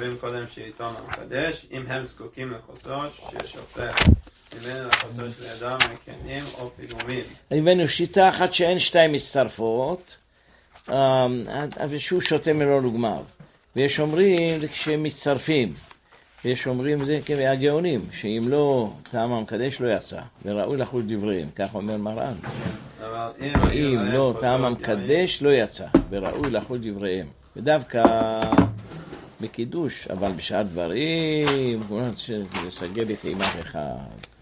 אומרים קודם שאיתם המקדש, אם הם זקוקים לחוסוש, ששופך ממנו לחוסוש לידם מקנים או פיגומים. הבאנו שיטה אחת שאין שתיים מצטרפות, ושהוא שותה מלא נגמר. ויש אומרים זה כשהם מצטרפים. ויש אומרים זה כהגאונים, שאם לא טעם המקדש לא יצא, וראוי לחול דבריהם, כך אומר מרן. אם לא טעם המקדש לא יצא, וראוי לחול דבריהם. ודווקא בקידוש, אבל בשאר דברים, לסגל את אימת אחד.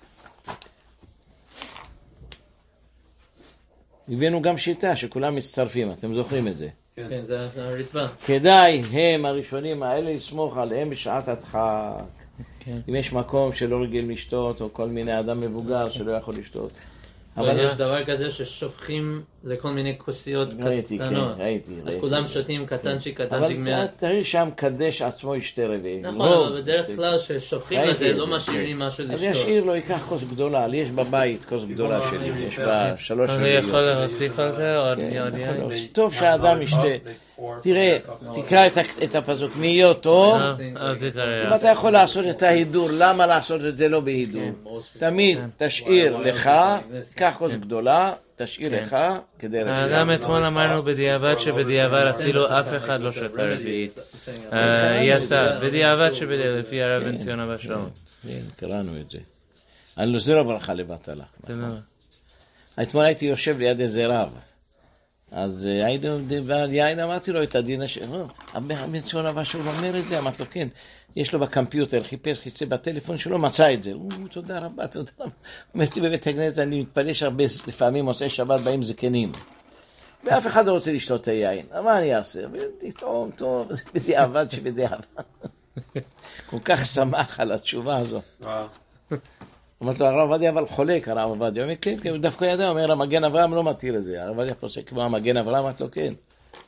הבאנו גם שיטה שכולם מצטרפים, אתם זוכרים את זה? כן, זה הרצפה. כדאי הם הראשונים האלה לסמוך עליהם בשעת הדחק. אם יש מקום שלא רגיל לשתות, או כל מיני אדם מבוגר שלא יכול לשתות. אבל יש דבר כזה ששופכים לכל מיני כוסיות קטנות. ראיתי. אז כולם שותים קטנצ'יק. אבל תראי שם קדש עצמו ישתה רביעי. נכון, אבל בדרך כלל ששופכים לזה לא משאירים משהו לשתות. אז ישאיר לו, ייקח כוס גדולה, לי יש בבית כוס גדולה שלי, יש בה 3 אני יכול להוסיף על זה עוד יין? טוב שהאדם ישתה. תראה, תקרא את הפסוק, מי יהיה טוב, אם אתה יכול לעשות את ההידור, למה לעשות את זה לא בהידור? תמיד תשאיר לך, קח כוס גדולה, תשאיר לך כדי רביעית. גם אתמול אמרנו בדיעבד שבדיעבד אפילו אף אחד לא שתה רביעית. יצא, בדיעבד לפי הרב בן ציון אבא שלום. קראנו את זה. אני זה לא ברכה לבטלה. אתמול הייתי יושב ליד איזה רב. אז יין אמרתי לו את הדין בן ציון אבא שלום אומר את זה, אמרתי לו כן, יש לו בקמפיוטר, חיפש בטלפון שלו, מצא את זה. תודה רבה. אמרתי בבית הכנסת, אני מתפלא שהרבה לפעמים עושה שבת באים זקנים. ואף אחד לא רוצה לשתות את היין. מה אני אעשה? תטעום טוב, זה בדיעבד שבדיעבד. כל כך שמח על התשובה הזו. אמרתי לו, הרב עובדיה אבל חולק, הרב עובדיה. אומר, כן, הוא דווקא ידע, אומר, המגן אברהם לא מתיר את זה. הרב עובדיה פוסק כמו המגן אברהם, אמרתי לו, כן.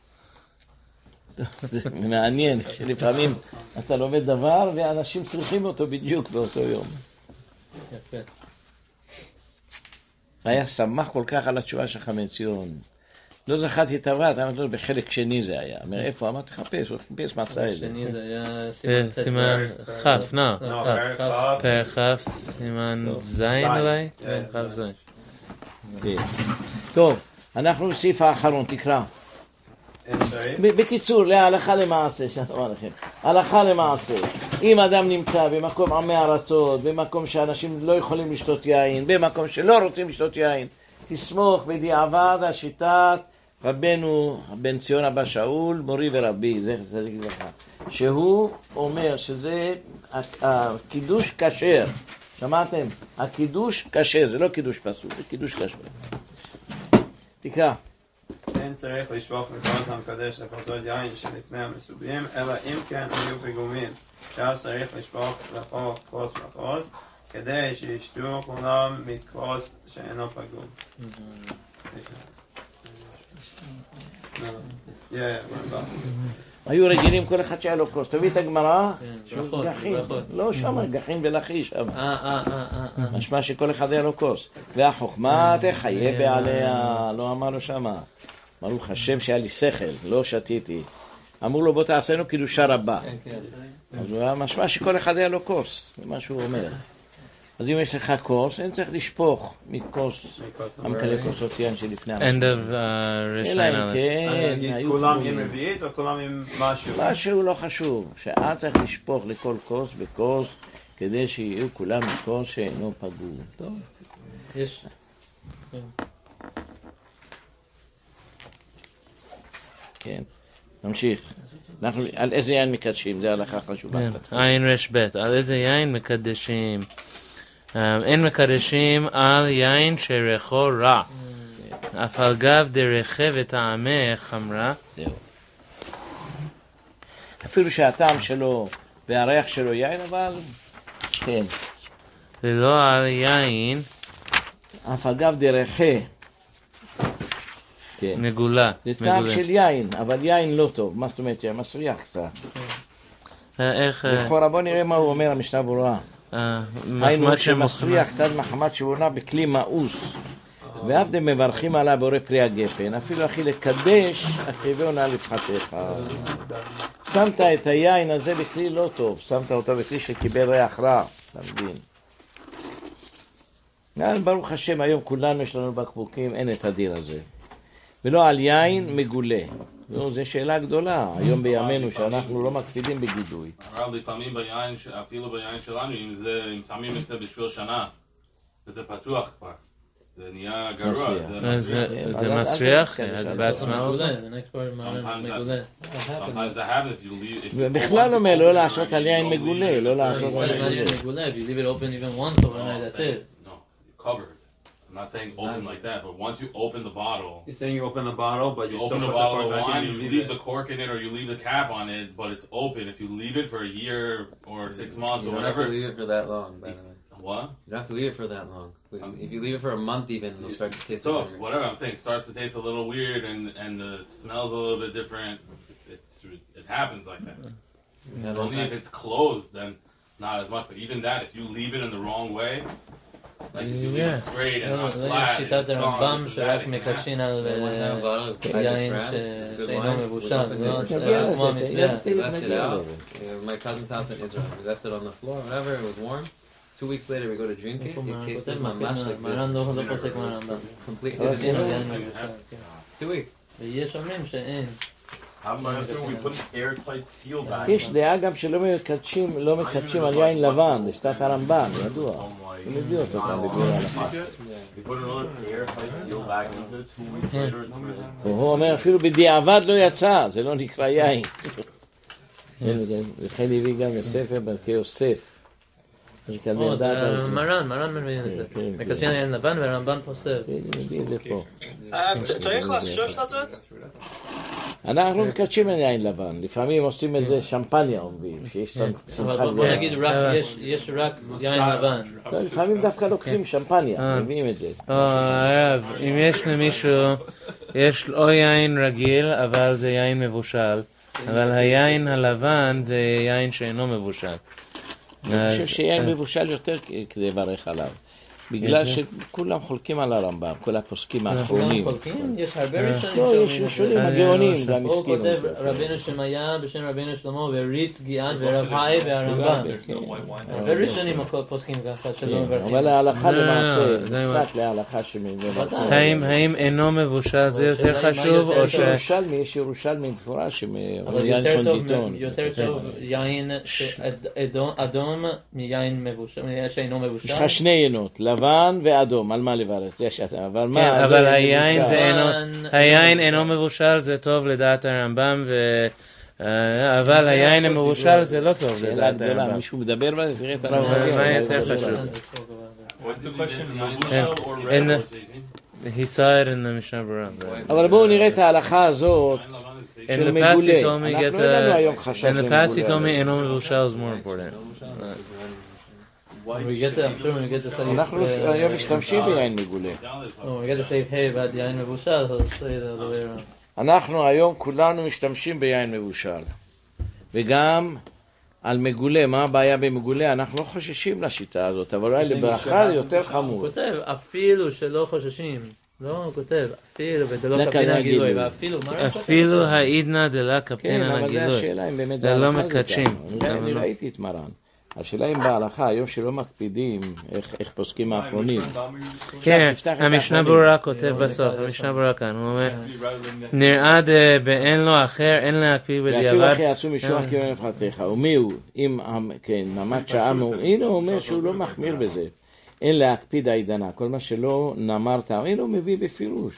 זה מעניין, שלפעמים אתה לומד דבר, ואנשים צריכים אותו בדיוק באותו יום. היה שמח כל כך על התשובה שלך מציון. לא זכרתי את הוות, אמרתי לו, בחלק שני זה היה. אומר, איפה? אמרתי, חפש, הוא חיפש מצא את זה. שני זה היה סימן חף, פרק חף, סימן זין אולי? חף זין. טוב, אנחנו בסעיף האחרון, תקרא. בקיצור, להלכה למעשה, הלכה למעשה, אם אדם נמצא במקום עמי ארצות, במקום שאנשים לא יכולים לשתות יין, במקום שלא רוצים לשתות יין, תסמוך בדיעבד השיטת רבנו בן ציון אבא שאול, מורי ורבי, זה לך, שהוא אומר שזה הקידוש כשר, שמעתם? הקידוש כשר, זה לא קידוש פסול, זה קידוש כשר. תקרא. אין צריך לשפוך מכוס המקדש לכוסות יין שלפני המסובים, אלא אם כן היו פיגומים, שאז צריך לשפוך לכל כוס וכוס, כדי שישתו כולם מכוס שאינו פגום. היו רגילים כל אחד שהיה לו כוס, תביא את הגמרא, גחין, לא שם, גחין ולחי שם. משמע שכל אחד היה לו כוס. והחוכמה תחיה בעליה, לא אמרנו שמה. ברוך השם שהיה לי שכל, לא שתיתי. אמרו לו בוא תעשינו קידושה רבה. אז הוא היה משמע שכל אחד היה לו כוס, זה מה שהוא אומר. אז אם יש לך כוס, אין צריך לשפוך מכוס, המקלה כוסות יין שלפני המסובים. End of רשיין. כן, כולם עם רביעית או כולם עם משהו? משהו לא חשוב, שאת צריך לשפוך לכל כוס וכוס, כדי שיהיו כולם מכוס שאינו פגום. טוב. יש. כן, נמשיך. אנחנו על איזה יין מקדשים, זה הלכה חשובה. עין רש בית, על איזה יין מקדשים? אין מקדשים על יין שריחו רע, אף על גב דרכי וטעמי חמרה. זהו. אפילו שהטעם שלו והריח שלו יין, אבל כן. ולא על יין אף על גב דרכי. מגולה. זה טעם של יין, אבל יין לא טוב. מה זאת אומרת? מסריח קצת. איך... לכאורה בוא נראה מה הוא אומר המשנה ברורה. היינו שמסריח קצת מחמת שבונה בכלי מאוס. ואף דם מברכים עליו בורא פרי הגפן. אפילו אחי לקדש, הקריבו נא לפחתך. שמת את היין הזה בכלי לא טוב, שמת אותו בכלי שקיבל ריח רע, אתה מבין? ברוך השם, היום כולנו יש לנו בקבוקים, אין את הדין הזה. ולא על יין מגולה. זו שאלה גדולה, היום בימינו שאנחנו לא מקפידים בגידוי. הרב, לפעמים ביין, אפילו ביין שלנו, אם שמים את זה בשביל שנה, וזה פתוח כבר. זה נהיה גרוע, זה מסריח, אז בעצמה עושה. בכלל אומר לא לעשות על יין מגולה, לא לעשות על יין מגולה. If you leave it open even once overnight, that's it. No, covered. I'm not saying open like that, but once you open the bottle, You're saying you open the bottle, but you open still the put the bottle cork of back wine, in you and leave the cork in it or you leave the cap on it, but it's open. If you leave it for a year or 6 months or whatever. You don't have to leave it for that long, by the way. What? You don't have to leave it for that long. If you leave it for a month even, it'll start to taste So, like vinegar. whatever I'm saying, starts to taste a little weird and the smell's a little bit different. It happens like that. Only if it's closed, then not as much. But even that, if you leave it in the wrong way, like if you leave it straight and not flat, שיטת הרמב"ם שרק מקדשים על יין שאינו מבושל. My cousin's house in Israel, we left it on the floor, whatever, it was warm. 2 weeks later we go to drink it, it tasted mamash like completely different. 2 weeks. ויש אומרים שאין. יש דעה גם שלא מקדשים על יין לבן, זה שיטת הרמב"ם, ידוע. הוא מביא אותו כאן בגלל הוא אומר אפילו בדיעבד לא יצא, זה לא נקרא יין. וכן הביא גם הספר ברכי יוסף. מרן מביא את זה. מקדשים על יין לבן והרמב"ם פוסק. מביא את זה פה. צריך לחשוש לעשות? אנחנו מקדשים על יין לבן, לפעמים עושים את זה שמפניה אומרים, שיש שמחה בוא נגיד יש רק יין לבן. לפעמים דווקא לוקחים שמפניה, מביאים את זה. הרב, אם יש למישהו, יש או יין רגיל, אבל זה יין מבושל, אבל היין הלבן זה יין שאינו מבושל. אני חושב שיין מבושל יותר כדי לברך עליו. בגלל שכולם חולקים על הרמב"ם, כל הפוסקים האחרונים. יש הרבה ראשונים לא, יש ראשונים, הגאונים גם הוא הסכימו. כותב רבינו שמעיה בשם רבינו שלמה וריץ גיאת ורב חי והרמב"ם. הרבה ראשונים פוסקים ככה שלא מברכים. אבל ההלכה למעשה, קצת להלכה שמברכים. האם אינו מבושל זה יותר חשוב או ש... יש ירושלמי מפורש אבל יותר טוב יין אדום מיין מבושל, שאינו מבושל. יש לך שני יינות, לבן ואדום, על מה לברך? אבל היין אינו מבושל זה טוב לדעת הרמב"ם, אבל היין המבושל זה לא טוב לדעת הרמב"ם. מישהו מדבר על זה, תראה את הרמב"ם. מה יותר חשוב? He saw it in the Mishnah Berurah. אבל בואו נראה את ההלכה הזאת של מגולה. אנחנו אין לנו היום חשש למגולה. In the past he told me אינו מבושל is more important. אנחנו היום משתמשים ביין מגולה. אנחנו היום כולנו משתמשים ביין מבושל. וגם על מגולה, מה הבעיה במגולה? אנחנו לא חוששים לשיטה הזאת, אבל אולי לברכה זה יותר חמור. הוא כותב, אפילו שלא חוששים. לא, הוא כותב, אפילו ודלא קפטנה הגילוי, אפילו העידנא דלא קפטנה הגילוי. כן, אבל זה השאלה אם באמת זה לא מקדשים. אני ראיתי את מרן. השאלה אם בהלכה, היום שלא מקפידים, איך פוסקים האחרונים. כן, המשנה ברורה כותב בסוף, המשנה ברורה כאן, הוא אומר, נראה באין לו אחר, אין להקפיד בדיעבד. ואפילו אחרי עשו משוח כאילו נפחתך, ומי הוא, אם, כן, ממד שעה, הנה הוא אומר שהוא לא מחמיר בזה, אין להקפיד העידנה, כל מה שלא נאמרת, הנה הוא מביא בפירוש.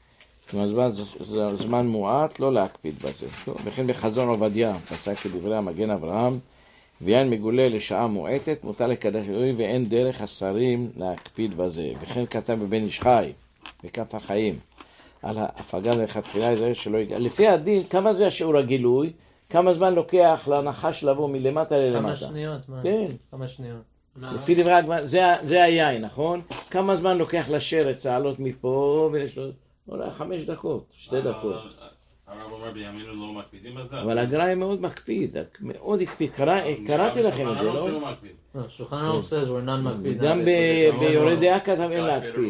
זמן מועט, לא להקפיד בזה. וכן בחזון עובדיה, פסק כדברי המגן אברהם, ויין מגולה לשעה מועטת, מותר לקדש אלוהים ואין דרך השרים להקפיד בזה. וכן כתב בבן איש חי, בכף החיים, על ההפגה לכתחילה, זה שלא יגע. לפי הדין, כמה זה השיעור הגילוי? כמה זמן לוקח לנחש לבוא מלמטה ללמטה? כמה שניות, מה? כן. כמה שניות. לפי דברי הגמרא, זה היין, נכון? כמה זמן לוקח לשרץ לעלות מפה ולשלות? אולי 5 דקות, 2 דקות. הרב אומר בימינו לא מקפידים על זה. אבל הגר"א מאוד מקפיד, מאוד הקפיד, קראתי לכם את זה, לא? שולחן ערוך says we're not מקפיד. גם ביורה דעה כתב אין להקפיד.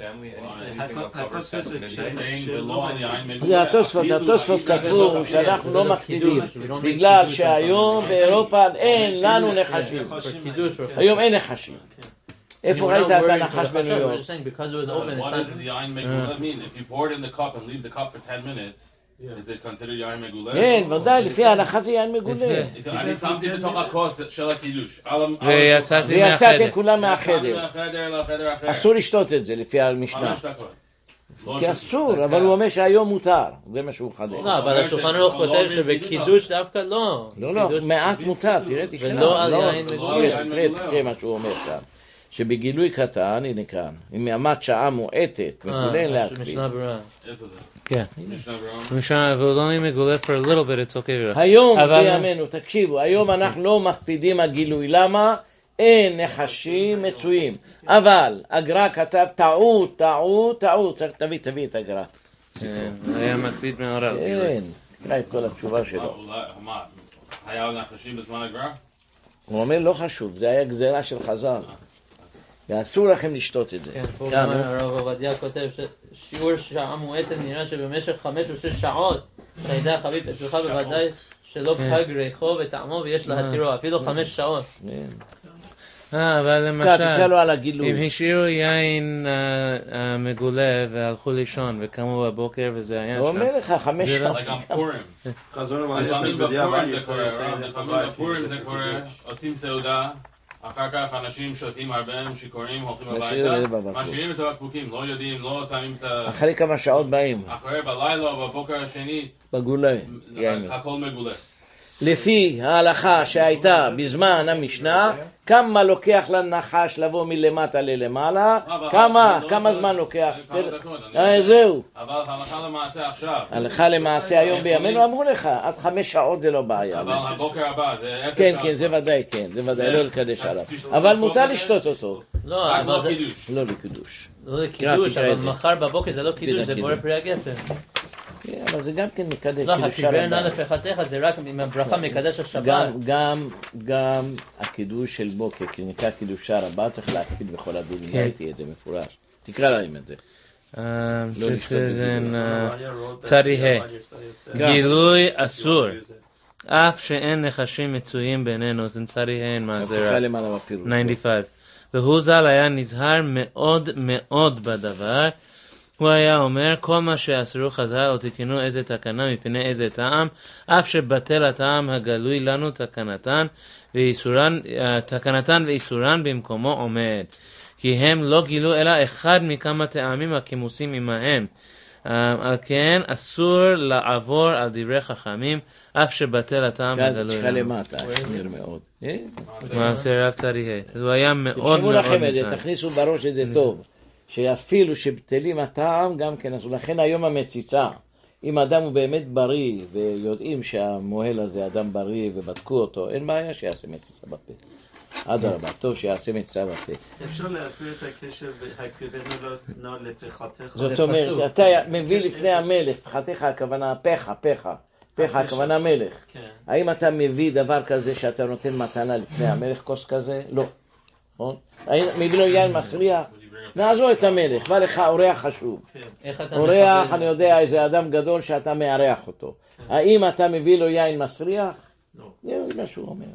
זה התוספות כתבו שאנחנו לא מקפידים, בגלל שהיום באירופה אין לנו נחשים. היום אין נחשים. איפה ראית את הנחש בניו יורק? What does the yain megula mean? If you pour it in the cup and leave the cup for 10 minutes, is it considered yain megula? כן, ודאי, לפי ההלכה זה יין מגולה. אני שמתי בתוך הכוס של הקידוש. ויצאתם כולם מהחדר. לחדר אחר. אסור לשתות את זה לפי המשנה. 5 דקות. כי אסור, אבל הוא אומר שהיום מותר. זה מה שהוא חדש. לא, אבל השולחן ערוך כותב שבקידוש דווקא לא. לא, מעט מותר, תראה, תקרא. ולא על יין מגולה. תראה מה שהוא אומר כאן. שבגילוי קטן, הנה כאן, אם עמד שעה מועטת, מסולן להקפיד. משנה ברורה. איפה זה? כן. משנה ברורה? משנה, והוא לא מגולה for a little bit, it's okay. היום בימינו, תקשיבו, היום אנחנו לא מקפידים על גילוי. למה? אין נחשים מצויים. אבל הגר"א כתב טעות. תביא את הגר"א. היה מקפיד מהרב. כן, תקרא את כל התשובה שלו. מה? היה נחשים בזמן הגר"א? הוא אומר לא חשוב, זה היה גזירה של חז"ל. ואסור לכם לשתות את זה. כן, פה גם הרב עובדיה כותב ששיעור שעה מועטת נראה שבמשך 5 או 6 שעות שהידע חביב אצלך בוודאי שלא פג ריחו וטעמו ויש להתירו, אפילו 5 שעות. אבל למשל, אם השאירו יין מגולה והלכו לישון וקמו בבוקר וזה היה שם. הוא אומר לך 5 שעות. לפעמים בפורים זה קורה, עושים סעודה, אחר כך אנשים שותים הרבה, הם שיכורים, הולכים הביתה, משאירים את הבקבוקים, לא יודעים, לא שמים את ה... אחרי כמה שעות באים. אחרי בלילה או בבוקר השני, בגולה. הכל מגולה. לפי ההלכה שהייתה בזמן המשנה, כמה לוקח לנחש לבוא מלמטה ללמעלה, כמה זמן לוקח? זהו. אבל הלכה למעשה עכשיו. הלכה למעשה היום בימינו אמרו לך, עד 5 שעות זה לא בעיה. אבל הבוקר הבא זה 10 שעות. כן, זה ודאי, לא לקדש עליו. אבל מותר לשתות אותו. לא, אבל זה... לא לקידוש. לא לקידוש, אבל מחר בבוקר זה לא קידוש, זה בורא פרי הגפן. כן, אבל זה גם כן מקדש. לא, הקיבר נא לפחתך זה רק עם הברכה מקדש השבת. גם הקידוש של בוקר, כי נקרא קידוש הרבה, צריך להקפיד בכל הדין, ראיתי את זה מפורש. תקרא להם את זה. This is in צרי ה' גילוי אסור, אף שאין נחשים מצויים בינינו, זה צרי ה' מעזרה 95. והוא ז"ל היה נזהר מאוד מאוד בדבר. הוא היה אומר, כל מה שאסרו חז"ל או תקנו איזה תקנה מפני איזה טעם, אף שבטל הטעם הגלוי לנו תקנתן ואיסורן במקומו עומד. כי הם לא גילו אלא אחד מכמה טעמים הכימוסים עמהם. על כן אסור לעבור על דברי חכמים, אף שבטל הטעם הגלוי לנו. למטה, נראה מאוד. מעשה רב צרי ה'. הוא היה מאוד מאוד נזהר. תכניסו בראש את זה טוב. שאפילו שבטלים הטעם גם כן, אז לכן היום המציצה, אם אדם הוא באמת בריא ויודעים שהמוהל הזה אדם בריא ובדקו אותו, אין בעיה שיעשה מציצה בפה. אדרבה, טוב שיעשה מציצה בפה. אפשר להסביר את הקשר הקריבנו לא לפחתך? זאת אומרת, אתה מביא לפני המלך, פחתך הכוונה פחה הכוונה מלך. האם אתה מביא דבר כזה שאתה נותן מתנה לפני המלך, כוס כזה? לא. מביא לו יין מסריח? נעזור את המלך, בא לך אורח חשוב. אורח, אני יודע, איזה אדם גדול שאתה מארח אותו. האם אתה מביא לו יין מסריח? זה מה שהוא אומר.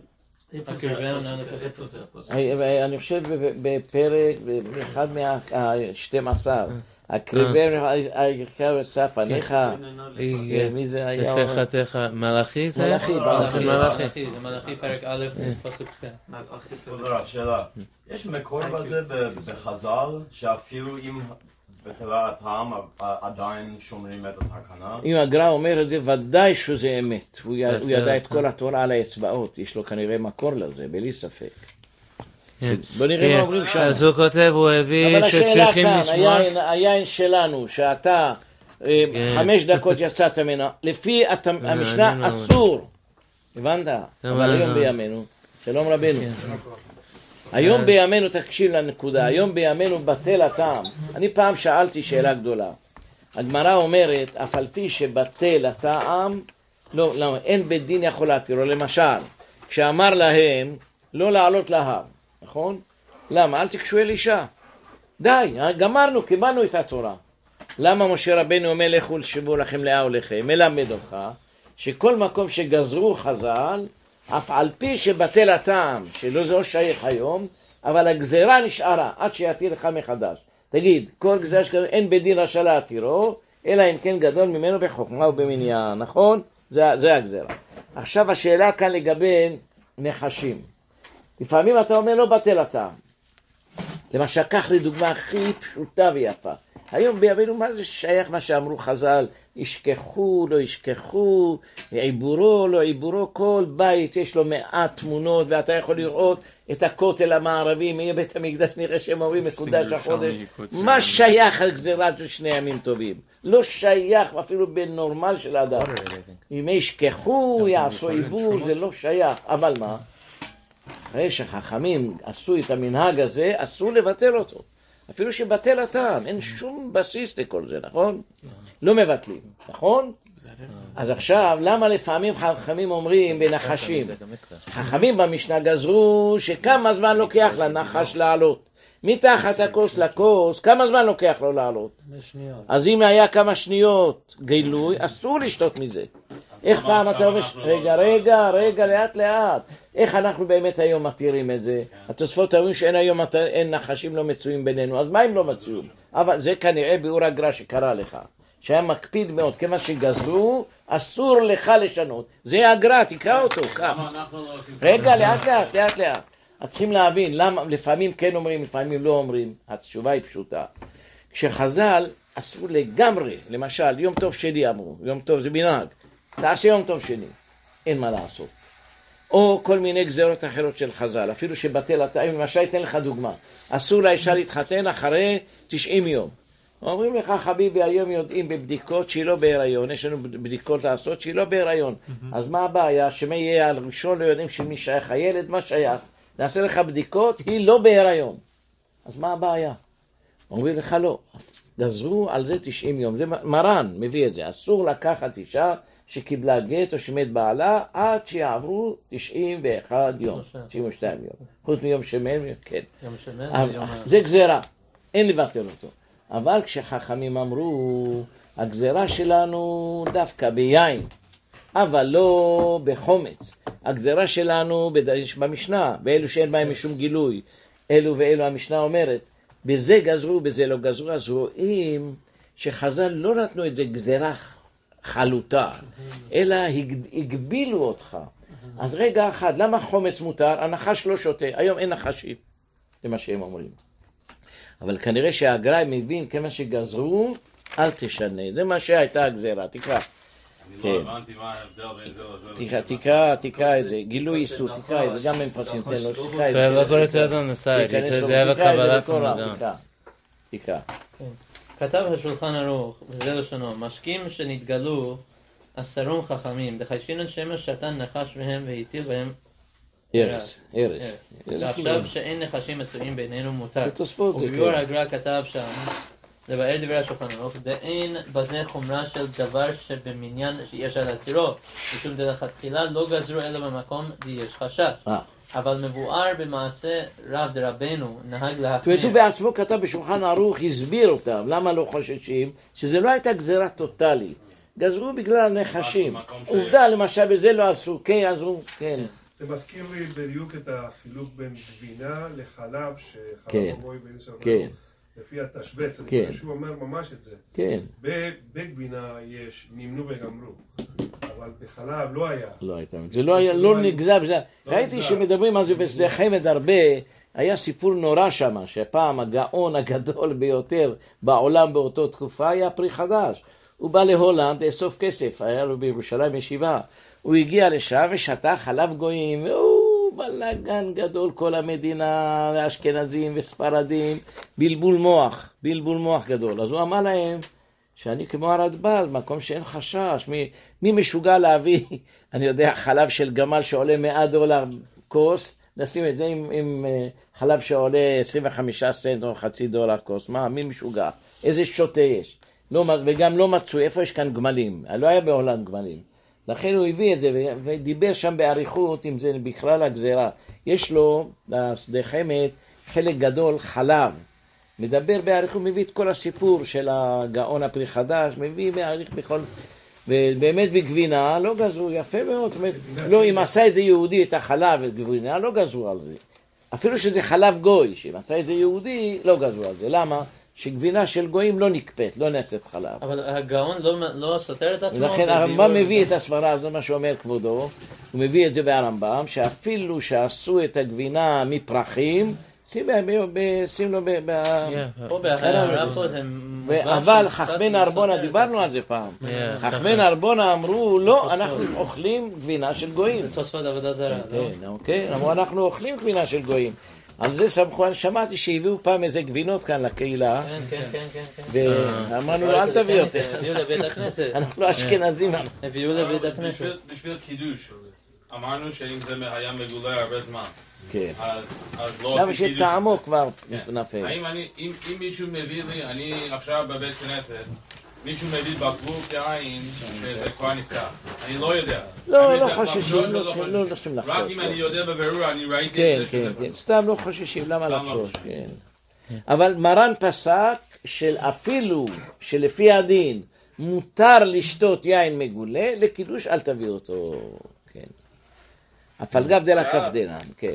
אני חושב בפרק, באחד מה-12, הקריבר היקר אסף פניך, מי זה היה? לפחתך, מלאכי זה? מלאכי פרק א' פסוק כן. שאלה, יש מקור בזה בחז"ל שאפילו אם בטלה הטעם עדיין שומרים את התקנה? אם הגר"א אומר את זה, ודאי שזה אמת. הוא ידע את כל התורה על האצבעות, יש לו כנראה מקור לזה, בלי ספק. בוא נראה מה אומרים שם. אז הוא כותב, הוא הביא שצריכים לשמוע. אבל השאלה כאן, היין שלנו, שאתה 5 דקות יצאת ממנה, לפי המשנה אסור. הבנת? אבל היום בימינו, שלום רבנו. היום בימינו, תקשיב לנקודה, היום בימינו בטל הטעם. אני פעם שאלתי שאלה גדולה. הגמרא אומרת, אף על פי שבטל הטעם, לא, אין בית דין יכול להתירו. למשל, כשאמר להם לא לעלות להר, נכון? למה? אל תקשו אל אישה. די, גמרנו, קיבלנו את התורה. למה משה רבנו אומר לכו שבו לכם לאה ולכם? מלמד אותך שכל מקום שגזרו חז"ל, אף על פי שבטל הטעם, שלא זה לא שייך היום, אבל הגזרה נשארה עד שיתיר לך מחדש. תגיד, כל גזרה שכזו אין בית דין רשאי להתירו, אלא אם כן גדול ממנו בחוכמה ובמניין, נכון? זה הגזרה. עכשיו השאלה כאן לגבי נחשים. לפעמים אתה אומר לא בטל הטעם. למשל, כך לדוגמה הכי פשוטה ויפה. היום בימינו מה זה שייך מה שאמרו חז"ל? ישכחו, לא ישכחו, עיבורו, לא עיבורו, כל בית יש לו 100 תמונות, ואתה יכול לראות את הכותל המערבי, מי בית המקדש נראה שהם אומרים מקודש החודש. מה שייך הגזירה של 2 ימים טובים? לא שייך אפילו בנורמל של אדם. אם ישכחו, יעשו עיבור, זה לא שייך. אבל מה? אחרי שחכמים עשו את המנהג הזה, אסור לבטל אותו. אפילו שבטל הטעם, אין שום בסיס לכל זה, נכון? לא מבטלים, נכון? אז עכשיו, למה לפעמים חכמים אומרים בנחשים? חכמים במשנה גזרו שכמה זמן לוקח לנחש לעלות. מתחת הכוס לכוס, כמה זמן לוקח לו לעלות? אז אם היה כמה שניות גילוי, אסור לשתות מזה. איך פעם אתה אומר, רגע, לאט. איך אנחנו באמת היום מתירים את זה? התוספות אומרים שאין היום אין נחשים לא מצויים בינינו, אז מה הם לא מצויים? אבל זה כנראה ביאור הגר"א שקרה לך, שהיה מקפיד מאוד, כמה שגזרו, אסור לך לשנות. זה הגר"א, תקרא אותו, כך. רגע, לאט. אז צריכים להבין, למה לפעמים כן אומרים, לפעמים לא אומרים. התשובה היא פשוטה. כשחז"ל אסור לגמרי, למשל, יום טוב שני אמרו, יום טוב זה מנהג, תעשה יום טוב שני, אין מה לעשות. או כל מיני גזרות אחרות של חז"ל, אפילו שבטל הטעם, למשל אתן לך דוגמה, אסור לאישה להתחתן אחרי 90 יום. אומרים לך, חביבי, היום יודעים בבדיקות שהיא לא בהיריון, יש לנו בדיקות לעשות שהיא לא בהיריון. אז מה הבעיה? שמי יהיה על ראשון, לא יודעים שמי שייך הילד, מה שייך? נעשה לך בדיקות, היא לא בהיריון. אז מה הבעיה? אומרים לך לא, גזרו על זה 90 יום, זה מרן מביא את זה, אסור לקחת אישה שקיבלה גט או שמת בעלה עד שיעברו 91 יום, 92 יום, חוץ מיום שמן, כן. זה גזרה, אין לבטל אותו. אבל כשחכמים אמרו, הגזרה שלנו דווקא ביין, אבל לא בחומץ. הגזרה שלנו במשנה, באלו שאין בהם משום גילוי, אלו ואלו המשנה אומרת, בזה גזרו, בזה לא גזרו, אז רואים שחז"ל לא נתנו את זה גזרה חלוטה, אלא הגבילו אותך. אז רגע אחד, למה חומץ מותר? הנחש לא שותה, היום אין נחשים, זה מה שהם אומרים. אבל כנראה שהגר"א מבין כמה שגזרו, אל תשנה, זה מה שהייתה הגזרה, תקרא. אני לא הבנתי מה ההבדל בין זה לזה. תקרא את זה, גילוי איסור, תקרא את זה, גם הם פרסים, תן לו, תקרא את זה. לא כל הצעה זו נסייד, he says they have a Kabbalah from the dawn. תקרא. כתב השולחן ערוך, וזה לשונו, משקים שנתגלו עשרום חכמים, דחיישינן שמש שתן נחש בהם והטיל בהם ארס. ועכשיו שאין נחשים מצויים בינינו מותר. וביאור הגר"א כתב שם, לבאר דברי השולחן ערוך, דאין בזה חומרה של דבר שבמניין שיש על התירו, משום דלכתחילה לא גזרו אלא במקום יש חשש. אבל מבואר במעשה רב דרבנו נהג להחמיר. הוא בעצמו כתב בשולחן ערוך, הסביר אותם, למה לא חוששים, שזה לא הייתה גזרה טוטלית. גזרו בגלל הנחשים. עובדה, למשל, בזה לא עשו, כן, עזרו, כן. זה מזכיר לי בדיוק את החילוק בין גבינה לחלב, שחלב אמוי באיזשהו חלב. לפי התשבץ, שהוא אומר ממש את זה. כן. בגבינה יש נמנו וגמרו, אבל בחלב לא היה. לא הייתה. זה לא היה, לא נגזב. ראיתי שמדברים על זה בשדה חמד הרבה, היה סיפור נורא שם, שפעם הגאון הגדול ביותר בעולם באותו תקופה היה פרי חדש. הוא בא להולנד לאסוף כסף, היה לו בירושלים ישיבה. הוא הגיע לשם ושתה חלב גויים, בלגן גדול, כל המדינה, ואשכנזים וספרדים, בלבול מוח גדול. אז הוא אמר להם שאני כמו הרדב"ל, מקום שאין חשש, מי משוגע להביא, אני יודע, חלב של גמל שעולה $100 כוס, נשים את זה עם חלב שעולה 25 סנט או $0.50 כוס, מי משוגע? איזה שוטה יש? וגם לא מצוי, איפה יש כאן גמלים? לא היה בהולנד גמלים. לכן הוא הביא את זה ודיבר שם באריכות אם זה בכלל הגזרה. יש לו, בשדה חמד, חלק גדול חלב. מדבר באריכות, מביא את כל הסיפור של הגאון הפרי חדש, מביא באריך בכל... ובאמת בגבינה לא גזרו, יפה מאוד. לא, אם עשה את זה יהודי, את החלב וגבינה, לא גזרו על זה. אפילו שזה חלב גוי, שאם עשה את זה יהודי, לא גזרו על זה. למה? שגבינה של גויים לא נקפאת, לא נעשית חלב. אבל הגאון לא סותר את עצמו? ולכן הרמב"ם מביא את הסברה, זה מה שאומר כבודו, הוא מביא את זה ברמב"ם, שאפילו שעשו את הגבינה מפרחים, שים לו אבל חכמי נרבונה, דיברנו על זה פעם, חכמי נרבונה אמרו לא, אנחנו אוכלים גבינה של גויים. תוספות עבודה זרה. כן, אמרו אנחנו אוכלים גבינה של גויים. על זה סמכו, שמעתי שהביאו פעם איזה גבינות כאן לקהילה. כן. ואמרנו לו אל תביא יותר. הביאו לבית הכנסת. אנחנו לא אשכנזים. הביאו לבית הכנסת. בשביל קידוש. אמרנו שאם זה היה מגולה הרבה זמן. כן. אז לא למה שטעמו כבר נפל. אם מישהו מביא לי, אני עכשיו בבית כנסת, מישהו מביא בקבוק יין שזה כבר נפתח. אני לא יודע. לא חוששים, לא לחשוב. רק אם אני יודע בבירור, אני ראיתי את זה. כן, סתם לא חוששים, למה לחשוש? אבל מרן פסק של אפילו שלפי הדין מותר לשתות יין מגולה, לקידוש אל תביא אותו. כן. הפלגה בדלה כבדנה, כן.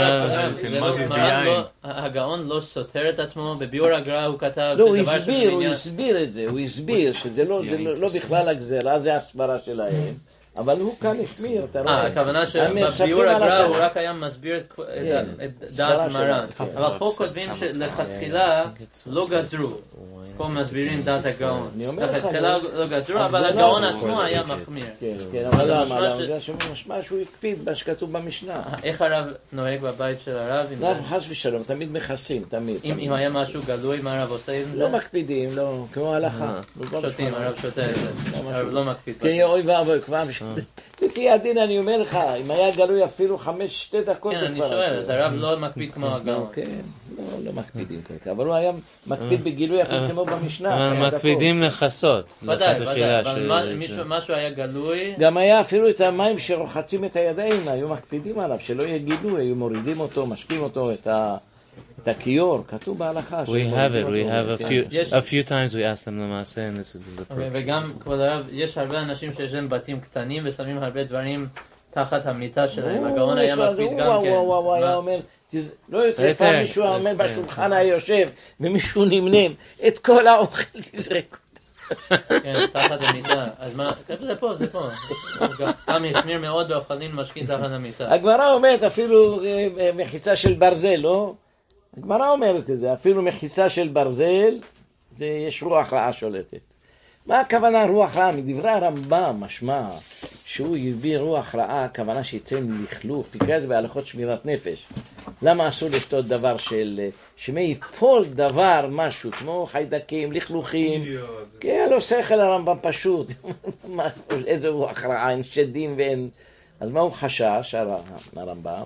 הגאון לא סותר את עצמו, בביאור הגר"א הוא כתב... לא, הוא הסביר את זה, הוא הסביר שזה לא בכלל הגזרה, זה הסברה שלהם. אבל הוא כאן החמיר, אתה רואה. הכוונה שבביאור הגר"א הוא רק היה מסביר את דעת מרן. אבל פה כותבים שלכתחילה לא גזרו. פה מסבירים דעת הגאון. לכתחילה לא גזרו, אבל הגאון עצמו היה מחמיר. כן, אבל למה? זה משמע שהוא הקפיד מה שכתוב במשנה. איך הרב נוהג בבית של הרב? לא, חס ושלום, תמיד מכסים, תמיד. אם היה משהו גלוי, מה הרב עושה עם זה? לא מקפידים, לא, כמו הלכה. שותים, הרב שותה את זה. הרב לא מקפיד. כן, אוי ואבוי, כבר לפי הדין אני אומר לך, אם היה גלוי אפילו 2 דקות... כן, אני שואל, אז הרב לא מקפיד כמו הגאון. כן, לא מקפידים כל כך, אבל הוא היה מקפיד בגילוי אפילו כמו במשנה. אבל מקפידים לחסות. ודאי, אבל משהו היה גלוי... גם היה אפילו את המים שרוחצים את הידיים, היו מקפידים עליו, שלא יהיה גילוי, היו מורידים אותו, משקים אותו, את הכיור, כתוב בהלכה. We have a few times we asked them למעשה, and this is the approach. וגם, כבוד הרב, יש הרבה אנשים שיש להם בתים קטנים ושמים הרבה דברים תחת המיטה שלהם. הגאון היה מקפיד גם כן. הוא היה אומר, לא יוצא פעם מישהו עומד בשולחן היושב, ומישהו נמנם, את כל האוכל תזרק. כן, תחת המיטה. אז מה, זה פה. גם החמיר מאוד באוכלים משכין תחת המיטה. הגמרא אומרת אפילו מחיצה של ברזל, לא? הגמרא אומרת את זה, אפילו מחיצה של ברזל, יש רוח רעה שולטת. מה הכוונה רוח רעה? מדברי הרמב"ם משמע שהוא יביא רוח רעה, הכוונה שיצא לכלוך, תקרא את זה בהלכות שמירת נפש. למה אסור לשתות דבר שמייפול דבר משהו, כמו חיידקים, לכלוכים? כן, לא שכל הרמב"ם פשוט. איזה רוח רעה, אין שדים ואין... אז מה הוא חשש, הרמב"ם?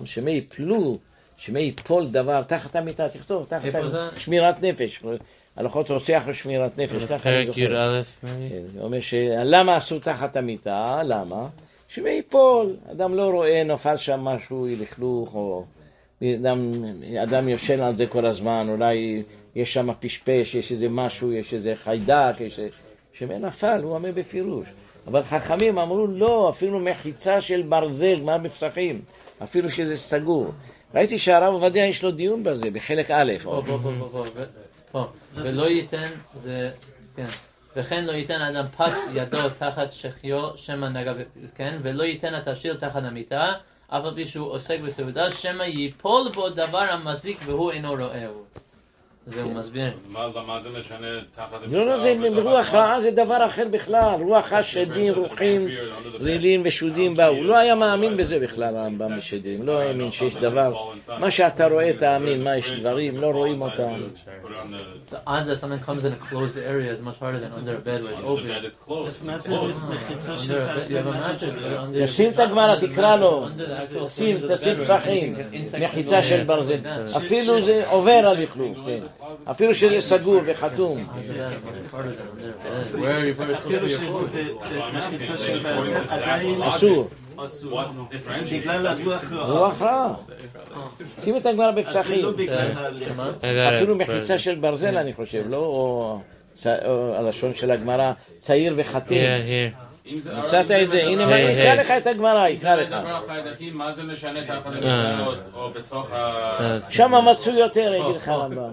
שמייפול דבר תחת המיטה, תכתוב, תחת שמירת נפש. הלכות רוצח ושמירת נפש. פרק י"א. הוא אומר למה עשו תחת המיטה? למה? שמייפול. אדם לא רואה, נופל שם משהו, לכלוך, או אדם יושן על זה כל הזמן, אולי יש שם פשפש, יש איזה משהו, יש איזה חיידק, שמנפל, הוא אומר בפירוש. אבל חכמים אמרו לא, אפילו מחיצה של ברזל, מה בפסחים, אפילו שזה סגור. ראיתי שהרב עובדיה יש לו דיון בזה, בחלק א'. פה. ולא ייתן, זה, כן. וכן לא ייתן אדם פס ידו תחת שחיו שמא נגע, כן? ולא ייתן התכשיר תחת המיטה, אף על פי שהוא עוסק בסעודה, שמא ייפול בו דבר המזיק והוא אינו רואהו. זה הוא מסביר. אז מה זה משנה תחת המיטה? לא, זה רוח רעה, זה דבר אחר בכלל. רוח השדים, רוחים, זילים ושודים באו. הוא לא היה מאמין בזה בכלל, הרמב"ם בשדים. לא האמין שיש דבר. מה שאתה רואה תאמין, מה יש דברים, לא רואים אותם. The odds that something comes in a closed area is much harder than under a bed with open. תשים את הגמרא, תקרא לו. תשים פסחים. מחיצה של ברזל. אפילו זה עובר על לכלוך. אפילו שזה סגור וחתום. אסור. בגלל רוח רעה. שים את הגמרא בפסחים. אפילו מחיצה של ברזל אני חושב, לא? או הלשון של הגמרא, צעיר וחתום. מצאת את זה, הנה מה יקרא לך את הגמרא, יקרא לך. מה זה משנה תחת המיטות או בתוך שם מצאו יותר, יגיד לך הרמב"ם.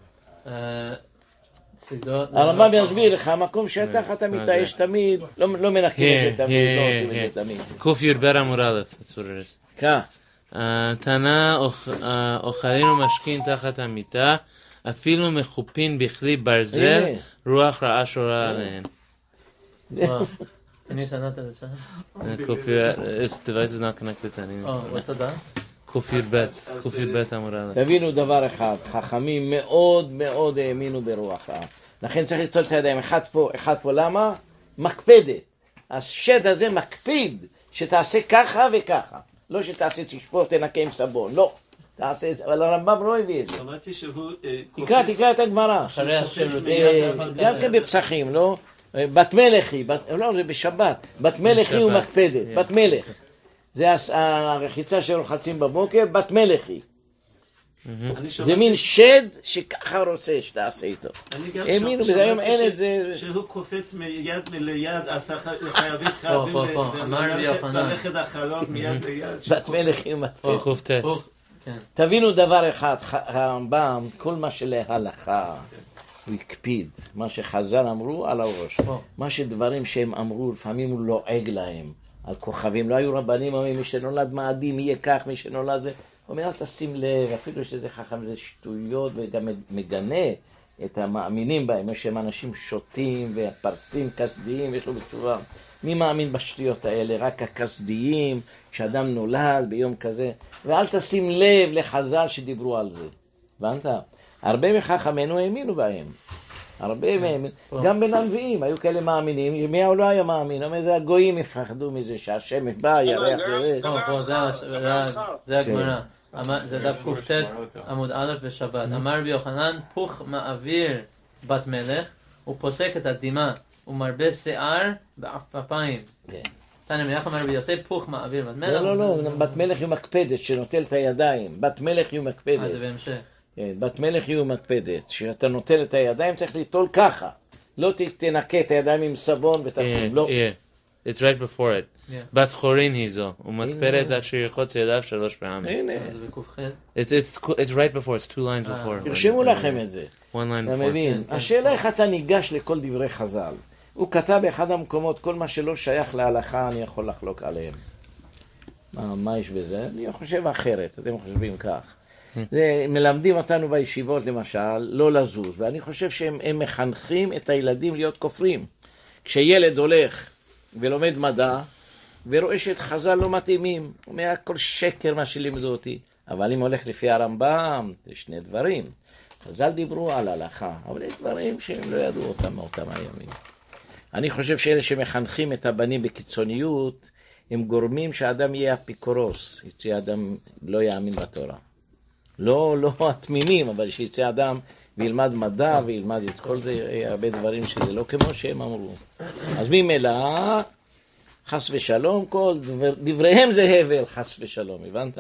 הרמב"ם יסביר לך, המקום שתחת המיטה יש תמיד, לא מנקים את זה תמיד, לא עושים את זה תמיד. קוף י"ב עמוד א', צוררס. כן. תנא אוכלים ומשקים תחת המיטה, אפילו מחופין בכלי ברזל, רוח רעה שורה עליהן. Can you send that to the chat? This device is not connected to anything. Oh, what's that? קוף י"ב עמוד א'. תבינו דבר אחד, חכמים מאוד מאוד האמינו ברוח רעה. לכן צריך לצול את הידיים, אחד פה, למה? מקפדת. השד הזה מקפיד שתעשה ככה וככה. לא שתעשה תשפוט, תנקה עם סבון, לא. תעשה, אבל הרמב"ם לא הביא את זה. שמעתי שהוא... תקרא את הגמרא. גם כן בפסחים, לא? בת מלכי, לא, זה בשבת. בת מלכי הוא מקפדת, בת מלך. זה הרחיצה שרוחצים בבוקר, בת מלכי. זה מין שד שככה רוצה שתעשה איתו. האמינו בזה, היום אין את זה. שהוא קופץ מיד ליד, חייבים ללכת אחריו מיד ליד. בת מלכי הוא מקפדת. תבינו דבר אחד, הרמב"ם, כל מה שלהלכה הוא הקפיד, מה שחז"ל אמרו על הראש, מה שדברים שהם אמרו לפעמים הוא לועג להם על כוכבים, לא היו רבנים אומרים מי שנולד מאדים יהיה כך, מי שנולד זה, הוא אומר אל תשים לב, אפילו שזה חכם זה שטויות, וגם מגנה את המאמינים בהם, יש שהם אנשים שוטים ופרסים כסדיים, יש לו בתשובה, מי מאמין בשטויות האלה? רק הכסדיים, שאדם נולד ביום כזה, ואל תשים לב לחז"ל שדיברו על זה, הבנת? הרבה מחכמינו האמינו בהם, הרבה מהם, גם בין הנביאים, היו כאלה מאמינים, ירמיהו לא היה מאמין, אומר זה הגויים יפחדו מזה, שהשמש בא, ירח ירד. זה הגמרא, זה דף ק"ט עמוד א' בשבת, אמר רבי יוחנן, פוך מעביר בת מלך, הוא פוסק את הדמעה, הוא מרבה שיער בעפעפיים. תנא מניח אמר רבי יוסף, פוך מעביר בת מלך. לא, בת מלך היא מקפדת, שנוטל את הידיים, בת מלך היא מקפדת. זה בהמשך. בת מלך היא מקפדת, שאתה נוטל את הידיים צריך ליטול ככה, לא תנקה את הידיים עם סבון ותקום, לא. It's right before it. בת חורין היא זו, הוא מקפדת עד שירחוץ ידיו 3 פעמים. הנה. It's right before, it's 2 lines before. הרשמו לכם את זה. 1 line אתה מבין? השאלה איך אתה ניגש לכל דברי חז"ל. הוא כתב באחד המקומות, כל מה שלא שייך להלכה אני יכול לחלוק עליהם. מה יש בזה? אני חושב אחרת, אתם חושבים כך. מלמדים אותנו בישיבות למשל לא לזוז, ואני חושב שהם מחנכים את הילדים להיות כופרים. כשילד הולך ולומד מדע ורואה שאת חז"ל לא מתאימים, הוא אומר הכל שקר מה שלימדו אותי, אבל אם הולך לפי הרמב"ם זה שני דברים. חז"ל דיברו על הלכה, אבל יש דברים שהם לא ידעו אותם מאותם הימים. אני חושב שאלה שמחנכים את הבנים בקיצוניות הם גורמים שהאדם יהיה אפיקורוס, יצא אדם לא יאמין בתורה. לא התמימים, אבל שיצא אדם וילמד מדע וילמד את כל זה, הרבה דברים שזה לא כמו שהם אמרו. אז ממילא, חס ושלום, כל דבריהם זה הבל, חס ושלום, הבנת?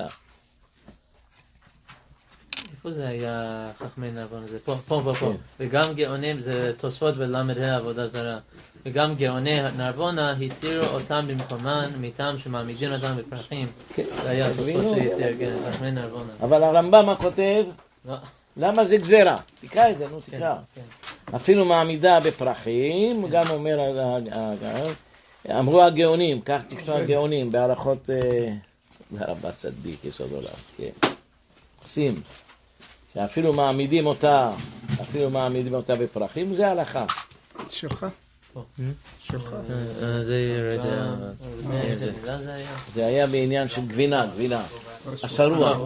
איפה זה היה חכמי נבון הזה? פה. וגם גאונים, זה תוספות ולמד העבודה זרה. וגם גאוני נרבונה התירו אותם במקומן, מטעם שמעמידים אותם בפרחים. זה היה תוספות שהתיר, חכמי נרבונה. אבל הרמב"ם מה כותב? למה זה גזירה? תקרא את זה, תקרא. אפילו מעמידה בפרחים, גם אומר, אמרו הגאונים, כך תכתוב הגאונים, בהלכות הרבה צדיק, יסוד עולם. עושים. שאפילו מעמידים אותה בפרחים, זה הלכה. שלך? שלך. זה היה בעניין של גבינה. אסרוע.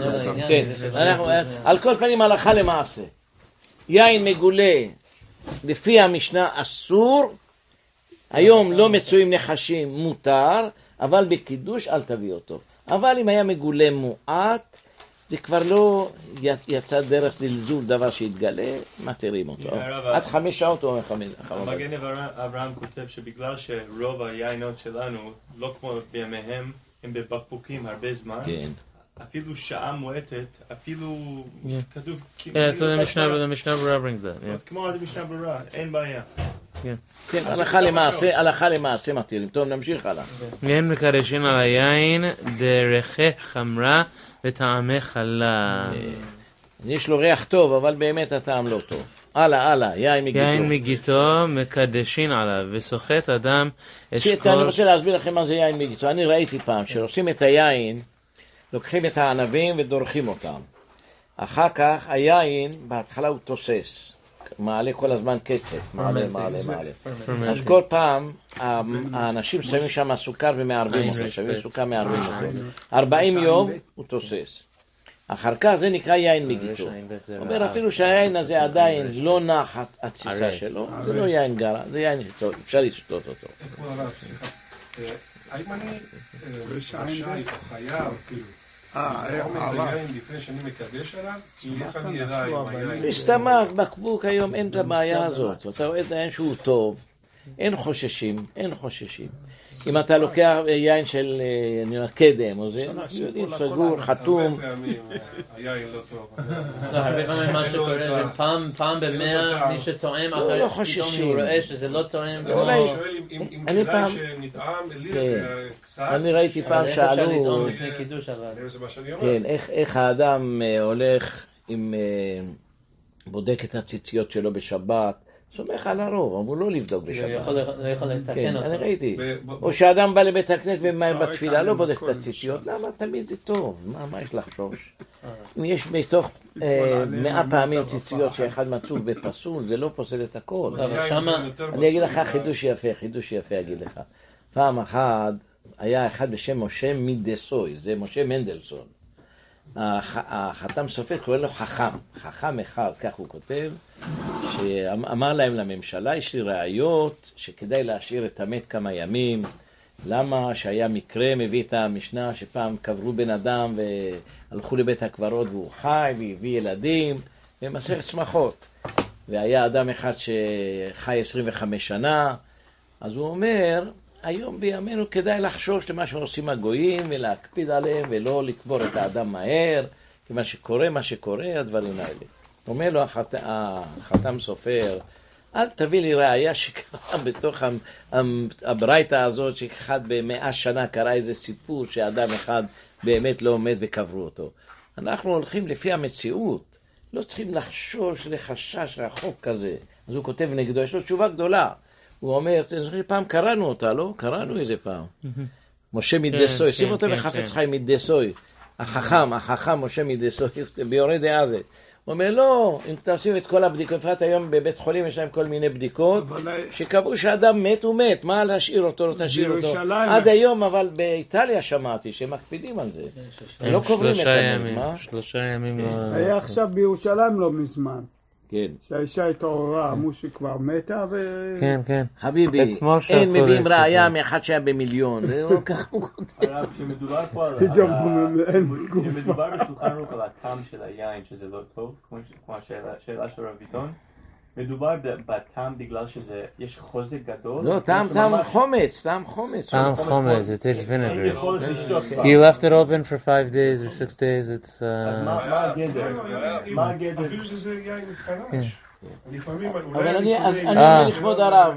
על כל פנים הלכה למעשה. יין מגולה לפי המשנה אסור, היום לא מצויים נחשים מותר, אבל בקידוש אל תביא אותו. אבל אם היה מגולה מועט, זה כבר לא יצא דרך זלזול, דבר שהתגלה, מתירים אותו. עד 5 שעות הוא אומר 5. מגן אברהם כותב שבגלל שרוב היינות שלנו, לא כמו בימיהם, הם בבקבוקים הרבה זמן, אפילו שעה מועטת, אפילו כתוב... Yeah, so the Mishnah Berurah brings that. כמו המשנה ברורה, אין בעיה. כן, הלכה למעשה מתירים. טוב, נמשיך הלאה. ואין מקדשים על היין דרכי חמרה וטעמי חלה. יש לו ריח טוב, אבל באמת הטעם לא טוב. הלאה, יין מגיתו. יין מגיתו מקדשים עליו, וסוחט אדם אשכול... אני רוצה להסביר לכם מה זה יין מגיתו. אני ראיתי פעם שעושים את היין, לוקחים את הענבים ודורכים אותם. אחר כך היין, בהתחלה הוא תוסס. מעלה כל הזמן קצב, מעלה. אז כל פעם האנשים שמים שם סוכר ומערבים אותו, שמים סוכר מערבים אותו. 40 יום הוא תוסס. אחר כך זה נקרא יין מגיתו. אומר אפילו שהיין הזה עדיין לא נח התסיסה שלו, זה לא יין גרה, זה יין אפשר לשתות אותו. האם אני רשאי או חייב, כאילו, לפני שאני מקדש עליו, מסתמך, בקבוק היום אין את הבעיה הזאת. אתה רואה את היין שהוא טוב, אין חוששים. אם אתה לוקח יין של קדם, או זה, אנחנו יודעים, סגור, חתום. היין לא טוב. הרבה פעמים מה שקורה זה פעם ב100 מי שטועם, אחרי פתאום הוא רואה שזה לא טועם. אם כדאי שנטעם, אני ראיתי פעם שאלו, איך האדם הולך עם בודק את הציציות שלו בשבת, סומך על הרוב, אמרו לא לבדוק בשבת. לא יכול לתקן אותו. אני ראיתי. או שאדם בא לבית הכנסת ומאיים בתפילה, לא בודק את הציציות. למה? תמיד זה טוב. מה יש לחשוש? אם יש בתוך 100 פעמים ציציות שאחד מצוב בפסול, זה לא פוסל את הכל. אני אגיד לך חידוש יפה אגיד לך. פעם אחת היה אחד בשם משה מדסוי, זה משה מנדלסון. החתם סופר קורא לו חכם אחד, כך הוא כותב, שאמר להם לממשלה, יש לי ראיות שכדאי להשאיר את המת כמה ימים. למה? שהיה מקרה, מביא את המשנה שפעם קברו בן אדם והלכו לבית הקברות והוא חי והביא ילדים ומסכת שמחות, והיה אדם אחד שחי 25 שנה. אז הוא אומר, היום בימינו כדאי לחשוש למה שעושים הגויים ולהקפיד עליהם ולא לקבור את האדם מהר, כי מה שקורה, הדברים האלה. אומר לו החתם סופר, אל תביא לי ראיה שקרה בתוך הברייתא הזאת, שאחד ב100 שנה קרה איזה סיפור שאדם אחד באמת לא עומד וקברו אותו. אנחנו הולכים לפי המציאות, לא צריכים לחשוש לחשש רחוק כזה. אז הוא כותב נגדו, יש לו תשובה גדולה. הוא אומר, פעם קראנו אותה, לא? קראנו איזה פעם. משה מדסוי, שים אותו בחפץ חיים מדסוי. החכם משה מדסוי, ביורי דעה. הוא אומר, לא, אם תעשו את כל הבדיקות, לפעמים היום בבית חולים יש להם כל מיני בדיקות, שקבעו שאדם מת הוא מת, מה להשאיר אותו, לא תשאיר אותו. עד היום, אבל באיטליה שמעתי שהם מקפידים על זה. לא קוברים את המת, מה? 3 ימים. היה עכשיו בירושלים לא מזמן. כן. שהאישה התעוררה, אמרו שכבר מתה ו... כן. חביבי, אין מביאים ראיה מאחד שהיה במיליון. זה לא ככה הוא כותב. כשמדובר פה על... כשמדובר בשולחן ערוך על הטעם של היין, שזה לא טוב, כמו השאלה של רב ביטון, מדובר בטעם בגלל שיש חוזק גדול? לא, טעם חומץ, טעם חומץ, it is vinegar. You left it open for 5 days or 6 days, it's... אז מה הגדר? מה הגדר? אפילו שזה יין חדש. אבל אני לכבוד הרב,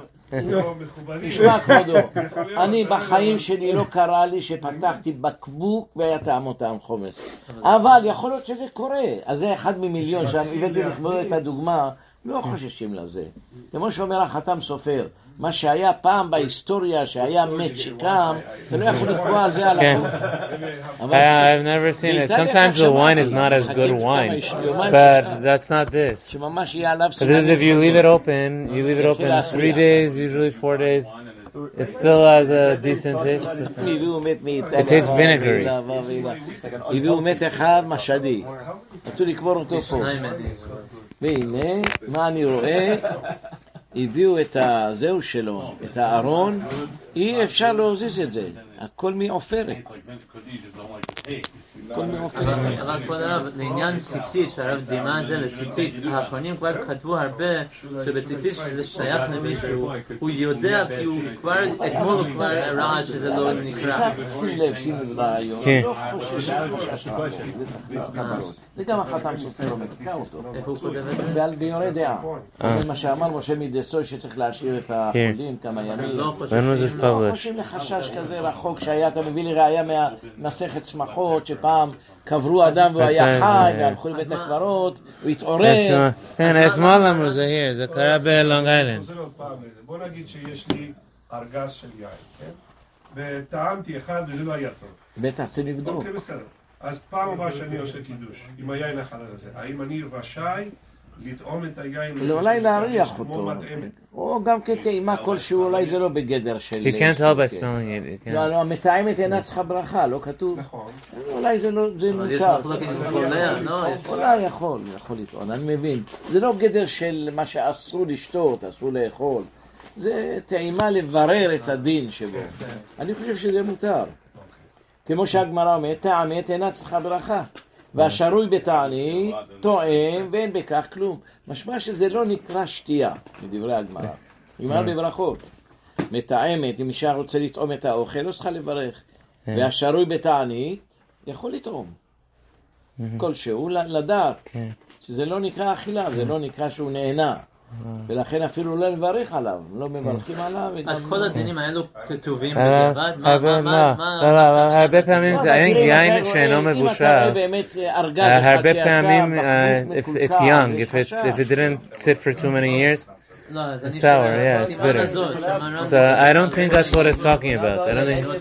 נשמע כבודו, אני בחיים שלי לא קרה לי שפתחתי בקבוק והיה טעם חומץ. אבל יכול להיות שזה קורה. אז זה 1 ממיליון שהבאתי לכבודו את הדוגמה, לא חוששים לזה. כמו שאומר החתם סופר, מה שהיה פעם בהיסטוריה, שהיה מת שקם, אתה לא יכול לקבוע על זה על החוק. I've never seen it. Sometimes the wine is not as good wine, but that's not this. Because if you leave it open 3 days, usually 4 days, it still has a decent taste. It tastes vinegary. הביאו מת אחד משדי, רצו לקבור אותו פה. והנה, מה אני רואה? הביאו את הזהו שלו, את הארון, אי אפשר להוזיז את זה, הכל מעופרת. אבל כבוד הרב, לעניין ציצית, שהרב דימה את זה לציצית, האחרונים כבר כתבו הרבה שבציצית שזה שייך למישהו, הוא יודע כי הוא כבר, אתמול הוא כבר ראה שזה לא נקרא. שים לב רעיון, לא חושש זה גם החתם סופר לא מתקע אותו. איפה הוא כותב את זה? ועל ביורי דעה. זה מה שאמר משה מדסוי שצריך להשאיר את החולים כמה ימים. לא חושבים לחשש כזה רחוק שהיה, אתה מביא לי ראייה מהמסכת שמחות שפעם קברו אדם והוא היה חי והלכו לבית הקברות, הוא התעורר. כן, אתמול אמרו זה here, זה קרה בלונג איילנד. בוא נגיד שיש לי ארגז של יין, כן? וטעמתי אחד וזה לא היה טוב. בטח, זה לבדוק. אוקיי, בסדר. אז פעם הבאה שאני עושה קידוש, עם היין החלל הזה, האם אני רשאי לטעום את היין? אולי להריח אותו. או גם כטעימה כלשהו, אולי זה לא בגדר של... You can't tell by smelling it. לא, המטעמת אינה צריכה ברכה, לא כתוב. נכון. אולי זה מותר. אולי יכול לטעון, אני מבין. זה לא גדר של מה שאסור לשתות, אסור לאכול. זה טעימה לברר את הדין שבו. אני חושב שזה מותר. כמו שהגמרא אומרת, טעמת אינה צריכה ברכה. והשרוי בתענית, טועם, ואין בכך כלום. משמע שזה לא נקרא שתייה, מדברי הגמרא. נגמר בברכות. מטעמת, אם אישה רוצה לטעום את האוכל, לא צריכה לברך. והשרוי בתענית, יכול לטעום. כלשהו, לדעת. שזה לא נקרא אכילה, זה לא נקרא שהוא נהנה. ולכן אפילו לא לברך עליו, לא מברכים עליו. אז כל הדינים האלו כתובים בדיעבד? הרבה פעמים זה יין שאינו מבושל. הרבה פעמים it's young, if it didn't sit for too many years. It's sour, yeah, it's bitter. So I don't think that's what it's talking about. I don't think.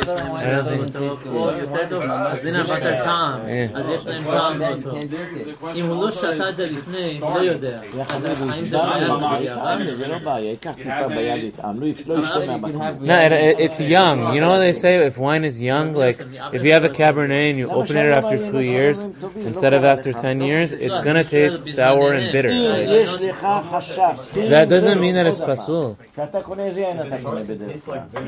אז הנה בטר טעם, אז יש להם טעם באותו. אם הוא לא שתה את זה לפני, לא יודע. האם זה בעיה? זה לא בעיה, ייקח טיפה ביד לטעם, לא ישתה מהבקבוק. No, it's young. You know what they say? If wine is young, like if you have a Cabernet and you open it after 2 years instead of after 10 years, it's gonna taste sour and bitter. יש לך חשש. That doesn't mean that it's pasul. כשאתה קונה איזה יין אתה קונה בדרך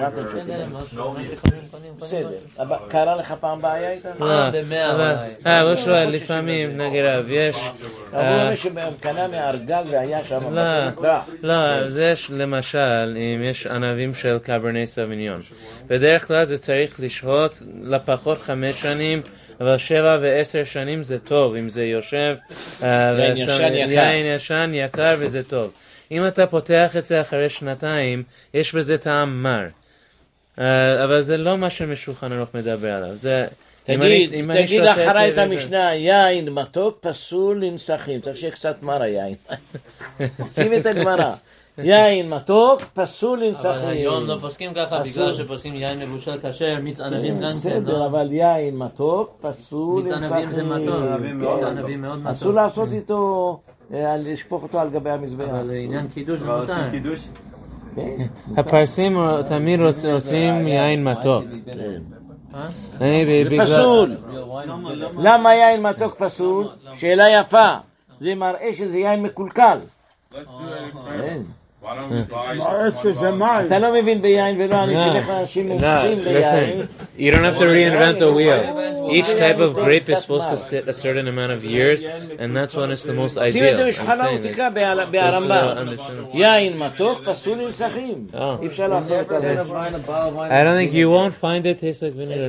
כלל. בסדר. קרה לך פעם בעיה איתה? לא שואל, לפעמים נגיד רב, יש... אבל שקנה מהארגז והיה שם... לא, זה למשל, אם יש ענבים של קברני סוביניון. בדרך כלל זה צריך לשהות לפחות 5 שנים, אבל 7 ו10 שנים זה טוב, אם זה יושב, יין ישן יקר וזה טוב. אם אתה פותח את זה אחרי 2, יש בזה טעם מר. אבל זה לא מה שמשולחן ערוך מדבר עליו. תגיד אחרי את המשנה, יין מתוק פסול לנסחים. צריך שיהיה קצת מר היין. שים את הגמרא. יין מתוק פסול לנסחים. אבל היום לא פוסקים ככה בגלל שפוסקים יין מבושל כשר, מיץ ענבים גם כן. בסדר, אבל יין מתוק פסול לנסחים. מיץ ענבים זה מתוק. מיץ ענבים מאוד מתוק. אסור לעשות איתו, לשפוך אותו על גבי המזבח. אבל עניין קידוש ומותר. הפרסים תמיד רוצים יין מתוק. זה פסול. למה יין מתוק פסול? שאלה יפה. זה מראה שזה יין מקולקל. אתה לא מבין ביין ולא אני תלך לאנשים מומחים ביין. You don't have to reinvent the wheel. Each type of grape is supposed to sit a certain amount of years, and that's when it's the most ideal. שים את זה בשחלה ותקרא בהרמב"ם. יין מתוק פסול לנסחים. אי אפשר להפוך את זה. I don't think you won't find it taste like vinegar.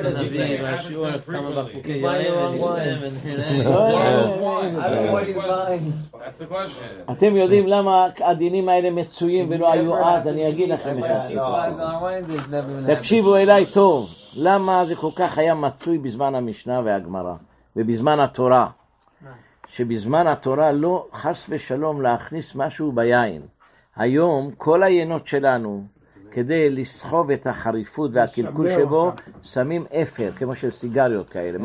אתם יודעים למה הדינים האלה מצויים ולא היו אז? אני אגיד לכם את הסיפור. תקשיבו אליי טוב. למה זה כל כך היה מצוי בזמן המשנה והגמרא ובזמן התורה? שבזמן התורה לא חס ושלום להכניס משהו ביין. היום כל היינות שלנו כדי לסחוב את החריפות והקלקול שבו שמים אפר כמו של סיגריות כאלה.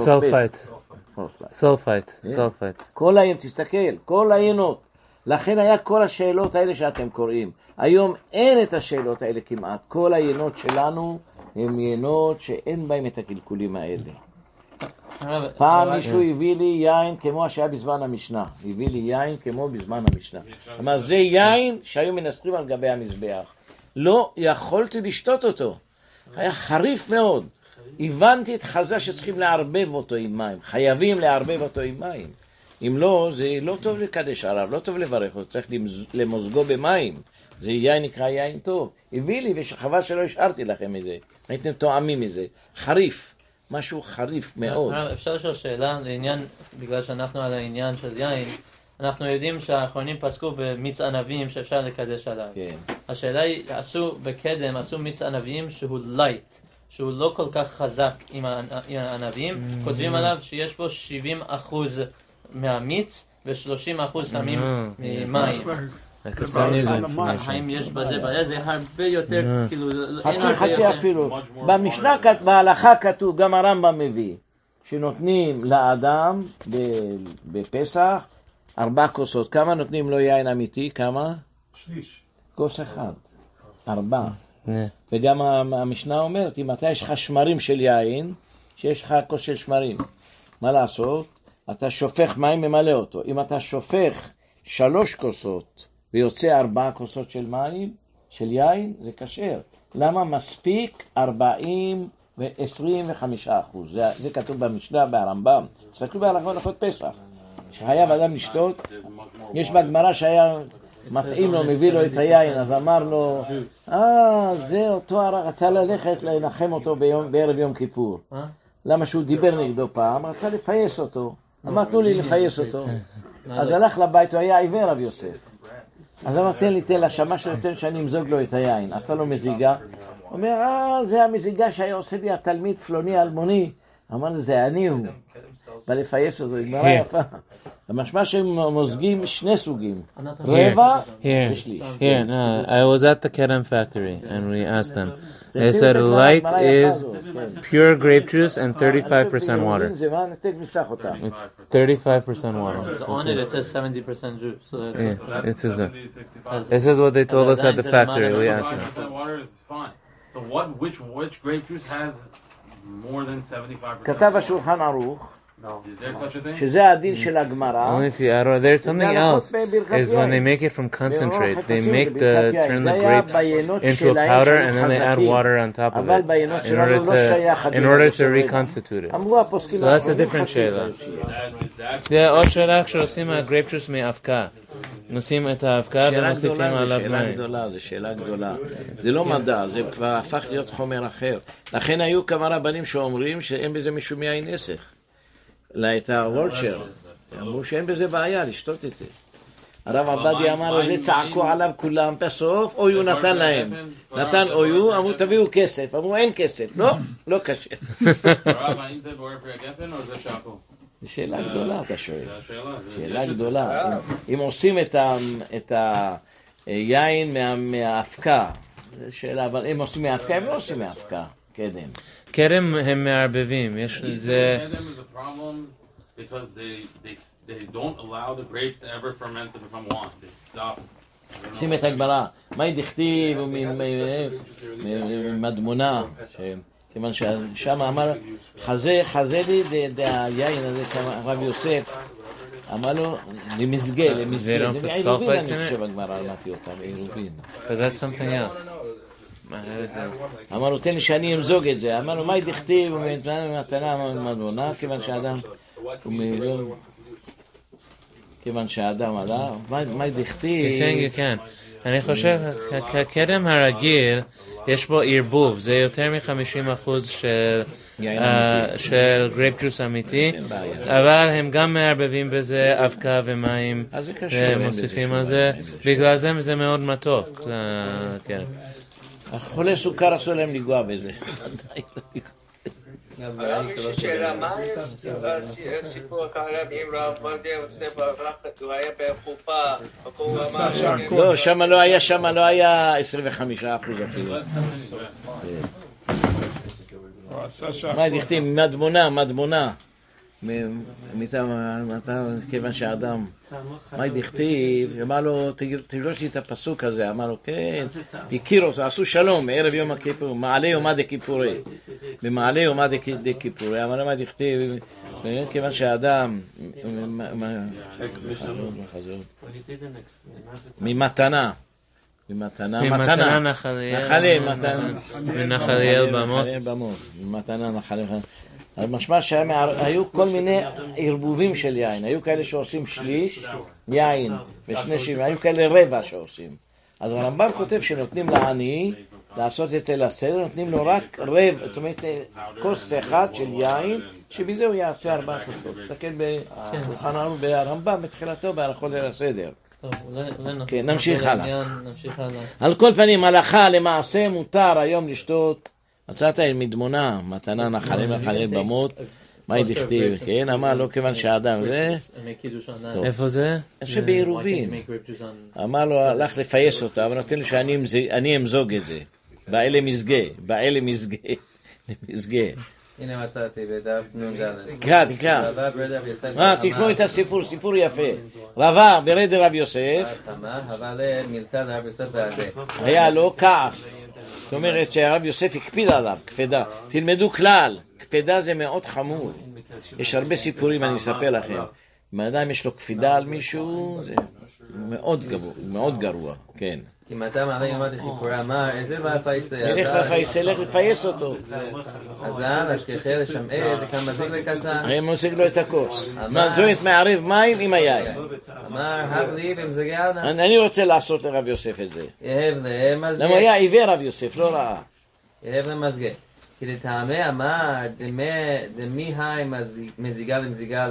סולפייט. כל היינות, תסתכל, כל היינות. לכן היה כל השאלות האלה שאתם קוראים. היום אין את השאלות האלה כמעט. כל היינות שלנו הם יינות שאין בהם את הקלקולים האלה. פעם מישהו הביא לי יין כמו שהיה בזמן המשנה. הביא לי יין כמו בזמן המשנה. אמר, זה יין שהיו מנסחים על גבי המזבח. לא יכולתי לשתות אותו. היה חריף מאוד. הבנתי את חז"ל שצריכים לערבב אותו עם מים, חייבים לערבב אותו עם מים. אם לא, זה לא טוב לקדש עליו, לא טוב לברך אותו, צריך למוזגו במים. זה יין נקרא יין טוב. הביא לי, וחבל שלא השארתי לכם מזה. הייתם טועמים מזה. חריף, משהו חריף מאוד. אפשר לשאול שאלה לעניין, בגלל שאנחנו על העניין של יין, אנחנו יודעים שהאחרונים פסקו במיץ ענבים שאפשר לקדש עליו. כן. השאלה היא, עשו בקדם, עשו מיץ ענבים שהוא לייט, שהוא לא כל כך חזק עם הענבים, כותבים עליו שיש בו 70% מהמיץ ו30% שמים ממים. האם יש בזה בעיה? זה הרבה יותר, כאילו, חצי אפילו. במשנה, בהלכה כתוב, גם הרמב"ם מביא, שנותנים לאדם בפסח 4 כוסות. כמה נותנים לו יין אמיתי? כמה? שליש. כוס אחד. 4. וגם המשנה אומרת, אם אתה יש לך שמרים של יין, שיש לך כוס של שמרים, מה לעשות? אתה שופך מים, ממלא אותו. אם אתה שופך 3 כוסות ויוצא 4 כוסות של מים, של יין, זה כשר. למה? מספיק 40 ו-25%. זה כתוב במשנה, ברמב"ם. תסתכלו בהלכות פסח. שחייב אדם לשתות, יש בגמרא שהיה מתאים לו, מביא לו את היין, אז אמר לו, זה אותו רצה ללכת לנחם אותו בערב יום כיפור. למה שהוא דיבר נגדו פעם, רצה לפייס אותו. אמר, תנו לי לפייס אותו. אז הלך לבית, הוא היה עיוור רב יוסף. אז אמר, תן לה, שמע שנותן שאני אמזוג לו את היין. עשה לו מזיגה. הוא אומר, זה המזיגה שהיה עושה לי התלמיד פלוני אלמוני. אמר לו, זה אני הוא. בא לפייס אותו, גמרא יפה. המשמע שהם מוזגים 2 סוגים. רבע ושליש. Here, I was at the Kerem factory and we asked them. They said light is pure grape juice and 35% water. It's 35% water. On it says 70% juice. This is what they told us at the factory. We asked them. Water is fine. So which grape juice has more than 75%? כתב השולחן ערוך. Is there such a thing? שזה הדין של הגמרא. There's something else. Is when they make it from concentrate, they turn the grapes into a powder and then they add water on top of it in order to reconstitute it. So that's a different sheila. או שאלה כשעושים הגרייפ ג'וס מאבקה. נושאים את האבקה ומוסיפים עליו מים. זה שאלה גדולה. זה לא מדע, זה כבר הפך להיות חומר אחר. לכן היו כמה רבנים שאומרים שאין בזה משום יין נסך. את הוולצ'ר, אמרו שאין בזה בעיה לשתות את זה. הרב עבדיה אמר, זה צעקו עליו כולם, בסוף אויו נתן להם. נתן אויו, אמרו תביאו כסף, אמרו אין כסף. לא קשה. הרב, האם זה בורא פרי הגפן או זה שפו? זו שאלה גדולה, אתה שואל. שאלה גדולה. אם עושים את היין מהאבקה, זו שאלה, אבל אם עושים מהאבקה, הם לא עושים מהאבקה. קדם. קדם הם מערבבים. יש לזה... קדם is a problem because they don't allow the grapes to ever ferment to become wine. They stop. שים את הגמרא. מה דכתיב ממדמונה? כיוון ששם אמר, חזה לי היין הזה, הרב יוסף, אמר לו, למסגה. זה עירובין, אני חושב הגמרא, אמרתי אותם, עירובין. But that's something else. אמר לו, תן לי שאני אמזוג את זה. אמר לו, מה דכתיב מתנה מדמונה, כיוון שהאדם עלה, מה דכתיב? אני חושב, כקדם הרגיל, יש בו ערבוב, זה יותר מ-50% של גרייפ ג'וס אמיתי, אבל הם גם מערבבים בזה אבקה ומים, ומוסיפים על זה, בגלל זה מאוד מתוק. החולה סוכר אסור להם לגוע בזה. הרב, יש לי שאלה, מה היה סיפור הקרב עם רב מרדיה עושה בברחת, הוא היה בחופה, לא, שם לא היה 25% אפילו. מה דכתיב? מדמונה. כיוון שהאדם, מה דכתיב? אמר לו, תגלוש לי את הפסוק הזה. אמר לו, כן, הכיר אותו, עשו שלום בערב יום הכיפור, מעלה יומא דכיפורי. במעלה יומא דכיפורי. אמר לו, מה דכתיב? כיוון שהאדם ממתנה, ממתנה נחליאל במות. ממתנה נחליאל. אז משמע שהיו כל מיני ערבובים של יין. היו כאלה שעושים שליש יין ושני שירים, היו כאלה רבע שעושים. אז הרמב"ם כותב שנותנים לעני לעשות את הסדר, נותנים לו רק רבע, זאת אומרת כוס אחד של יין, שבזה הוא יעשה 4 כוסות. תסתכל בשולחן ערוך ברמב"ם בתחילתו בהלכות ליל הסדר. כן, נמשיך הלאה. על כל פנים, הלכה למעשה מותר היום לשתות, מצאת מדמונה, מתנה נחליאל במות, מה היא דכתיב? כן, אמר לו כיוון שהאדם זה... איפה זה? איפה בעירובין. אמר לו, הלך לפייס אותה, אבל נותן לו שאני אמזוג את זה. באלה מזגה. הנה מצאתי בדף נ"ד. תקרא. תקראו את הסיפור, סיפור יפה. רבה ברד רב יוסף. היה לו כעס. זאת אומרת שהרב יוסף הקפיד עליו, קפדה. תלמדו כלל, קפדה זה מאוד חמור. יש הרבה סיפורים, אני אספר לכם. אם האדם יש לו קפידה על מישהו, זה מאוד גרוע, כן. אם אתה מעלה יומת הסיפורה, מה, איזה לפייסה? ילך לפייסה, לך לפייס אותו. אז השכחה לשמעה, וכאן מזיג לכסה? הם מוזיג לו את הכוס. זאת מערב מים עם היין. אמר, הב לי במזגי עונה. אני רוצה לעשות לרב יוסף את זה. יהב למזגי. למה היה עיוור רב יוסף, לא ראה. יהב למזגי. כי לטעמי אמר, דמי היי מזיגה למזיגה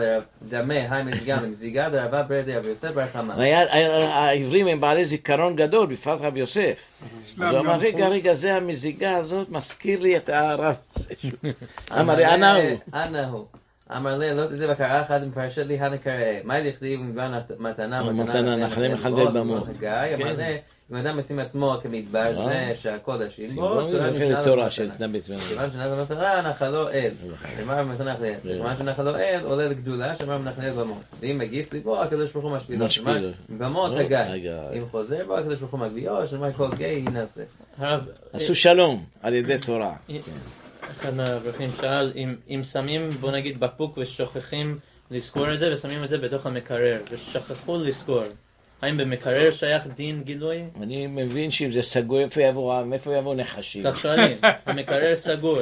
לרבה ברדי רב יוסף בר חמא. העברים הם בעלי זיכרון גדול, בפרט רב יוסף. אז הוא אמר, רגע, זה המזיגה הזאת, מזכיר לי את הרב. אמר לי, אנה הוא. אמר לי, לא תדע בקראה אחת מפרשת לי הנקראה. מה לכתיב במובן מתנה נחליאל במות. אמר לי, אם אדם משים עצמו כמדבר זה שהקודש יבוא, זה תורה שנתנה בצבנו. כיוון שנתנה במתנה נחלו אל. כיוון שנחליאל. כיוון שנחלו אל עולה לגדולה, שאמר נחליאל במות. ואם מגיס ליבו, הקדוש ברוך הוא משפילו. במות הגיא. אם חוזר בו, הקדוש ברוך הוא מגביהו, שאומר כל גיא ינעשה. עשו שלום על ידי תורה. אחד מהאברכים שאל, אם שמים, בוא נגיד, בפוק ושוכחים לזכור את זה, ושמים את זה בתוך המקרר, ושכחו לזכור. האם במקרר שייך דין גילוי? אני מבין שאם זה סגור, מאיפה יבוא נחשים? כך שואלים, המקרר סגור.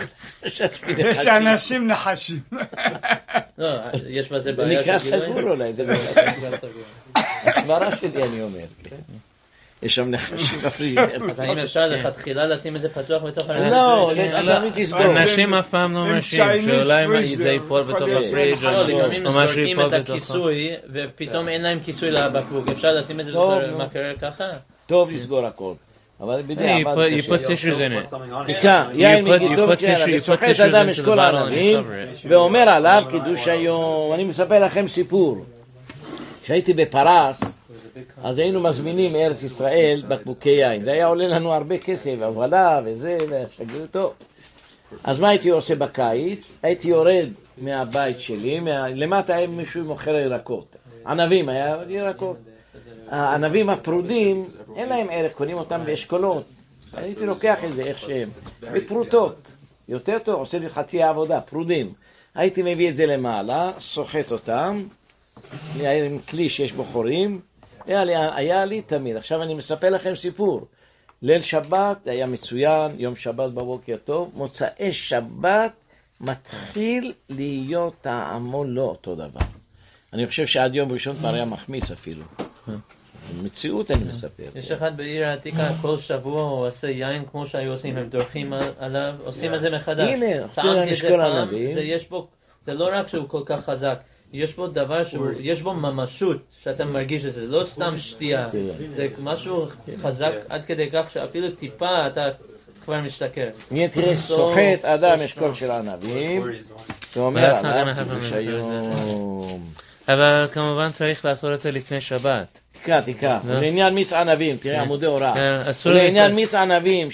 יש אנשים נחשים. לא, יש בזה בעיה של גילוי? זה נקרא סגור אולי, זה נקרא סגור. הסברה שלי אני אומר, יש שם נחשים בפריג'ידר. אז האם אפשר לכתחילה לשים את זה פתוח בתוך הרצף? לא, אני תסגור. אנשים אף פעם לא מרשים, שאולי זה ייפול בתוך הפריג'ידר. לפעמים זורקים את הכיסוי, ופתאום אין להם כיסוי לבקבוק. אפשר לשים את זה בתוך המקרר ככה? טוב לסגור הכל. אבל בדיוק you put tissues in it. יין מגיטוב וסוחט אדם אשכול הערבים, ואומר עליו קידוש היום. אני מספר לכם סיפור. כשהייתי בפרס, אז היינו מזמינים מארץ ישראל בקבוקי יין. זה היה עולה לנו הרבה כסף, הבלה וזה, לשגר טוב. אז מה הייתי עושה בקיץ? הייתי יורד מהבית שלי, למטה היה מישהו מוכר ירקות. ענבים, היה ירקות. הענבים הפרודים, אין להם ערך, קונים אותם באשכולות. הייתי לוקח את זה איך שהם, בפרוטות. יותר טוב, עושה לי חצי העבודה, פרודים. הייתי מביא את זה למעלה, סוחט אותם, עם כלי שיש בו חורים, היה לי תמיד. עכשיו אני מספר לכם סיפור. ליל שבת היה מצוין, יום שבת בבוקר טוב, מוצאי שבת מתחיל להיות טעמו לא אותו דבר. אני חושב שעד יום ראשון כבר היה מחמיס אפילו. מציאות אני מספר. יש אחד בעיר העתיקה, כל שבוע הוא עושה יין כמו שהיו עושים, הם דורכים עליו, עושים את זה מחדש. הנה, טעמתי את זה פעם, זה לא רק שהוא כל כך חזק, יש בו דבר יש בו ממשות שאתה מרגיש את זה, לא סתם שתייה, זה משהו חזק עד כדי כך שאפילו טיפה אתה כבר משתכר. תראה, סוחט אדם אשכול של ענבים, ואומר עליו היום. אבל כמובן צריך לעשות את זה לפני שבת. תקרא. לעניין מיץ ענבים, תראה עמודי הוראה. לעניין מיץ ענבים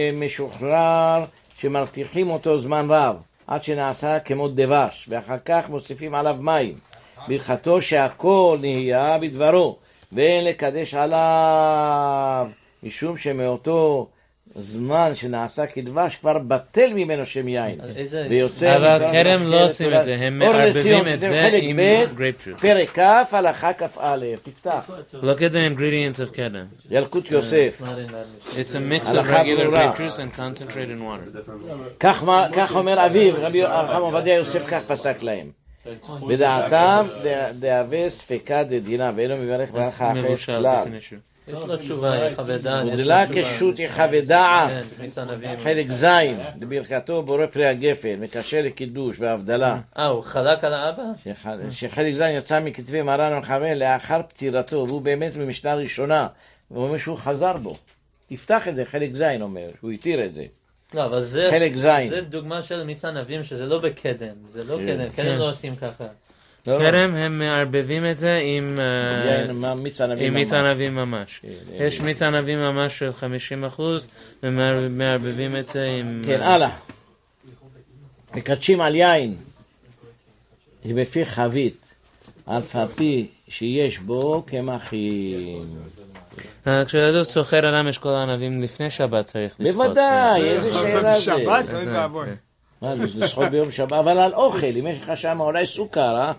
שמשוחרר, שמרתיחים אותו זמן רב, עד שנעשה כמו דבש, ואחר כך מוסיפים עליו מים. ברכתו שהכל נהיה בדברו, ואין לקדש עליו, משום שמאותו זמן שנעשה כדבש כבר בטל ממנו שם יין. אבל כרם לא עושים את זה, הם מערבבים את זה עם גרייפ-פרוט. פרק כ' הלכה כ"א, תפתח. Look at the ingredients of כרם. ילקוט יוסף. It's a mix of regular grape juice and concentrated water. כך אומר אביו, רבי חם עובדיה יוסף כך פסק להם. בדעתם דהווה ספקה דדינה ואינו מברך ברכה אחרת כלל. יש לו תשובה, יחווה דעת. ודלה כשות יחווה דעת. חלק זין, לברכתו בורא פרי הגפן, מקשר לקידוש והבדלה. הוא חלק על האבא? שחלק זין יצא מכתבי מרן המחבר לאחר פטירתו, והוא באמת במשנה ראשונה. הוא אומר שהוא חזר בו. תפתח את זה, חלק זין אומר, שהוא התיר את זה. לא, אבל זה דוגמה של מיץ ענבים שזה לא בקדם, זה לא קדם, קדם לא עושים ככה. כרם הם מערבבים את זה עם מיץ ענבים ממש. יש מיץ ענבים ממש של 50% ומערבבים את זה עם... כן, הלאה. מקדשים על יין בפי חבית, אף הפי שיש בו קמחים. כשאדו סוחר אדם יש כל הענבים לפני שבת צריך לשחוט. בוודאי, איזה שאלה זה. בשבת? אוי ואבוי. לשחוט ביום שבת, אבל על אוכל, אם יש לך שם אולי סוכר,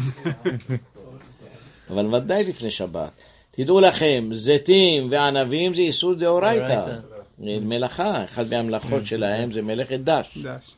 אבל ודאי לפני שבת. תדעו לכם, זיתים וענבים זה איסור דאורייתא. מלאכה, אחד מהמלאכות שלהם זה מלאכת דש.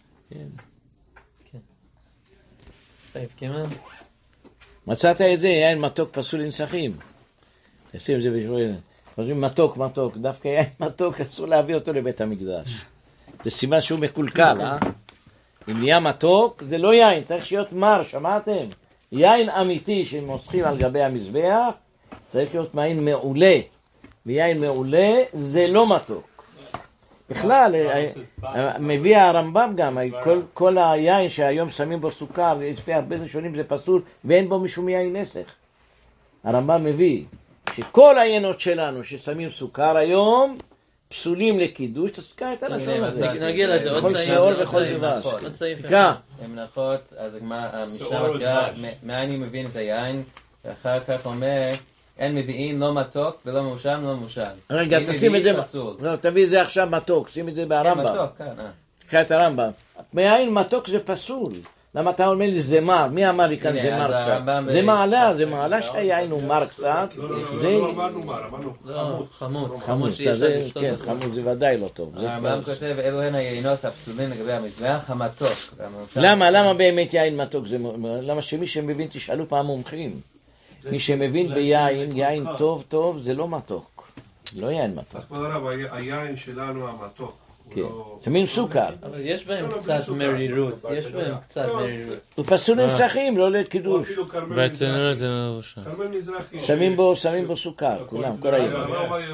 מצאת את זה, יין מתוק פסול לנסחים. תשים את זה בשביל... חושבים מתוק, דווקא יין מתוק אסור להביא אותו לבית המקדש. זה סימן שהוא מקולקל, אם נהיה מתוק, זה לא יין, צריך להיות מר, שמעתם? יין אמיתי שמוסחים על גבי המזבח, צריך להיות יין מעולה. ויין מעולה זה לא מתוק. בכלל, מביא הרמב"ם גם, כל היין שהיום שמים בו סוכר, לפי הרבה ראשונים זה פסול, ואין בו משום יין נסך. הרמב"ם מביא שכל היינות שלנו ששמים סוכר היום, פסולים לקידוש, תסקה את הלשון הזה. נגיע לזה, עוד סעיף. בכל שאול וכל דבש. תקע. המנחות, אז המשנה מזכירה, מאין היא מבין את היין, ואחר כך אומר, אין מביאים לא מתוק ולא מאושם, לא מאושם. רגע, תשים את זה, תביא את זה עכשיו מתוק, שים את זה ברמב"ם. מתוק, כן. תקע את הרמב"ם. מאין מתוק זה פסול. למה אתה אומר לי זה מר? מי אמר לי כאן זה מר קצת? זה מעלה שהיין הוא מר קצת. לא אמרנו מר, אמרנו חמוץ. חמוץ, כן, חמוץ זה ודאי לא טוב. הרמב"ם כותב, אלו הן היינות הפסולים לגבי המזבח, המתוק. למה באמת יין מתוק זה... למה שמי שמבין תשאלו פעם מומחים. מי שמבין ביין, יין טוב, זה לא מתוק. לא יין מתוק. אז כבוד הרב, היין שלנו המתוק. שמים סוכר. אבל יש בהם קצת מרירות, הוא פסול לנסחים, לא לקידוש. ברצינות זה מבושל. שמים בו סוכר, כולם, כל היינות.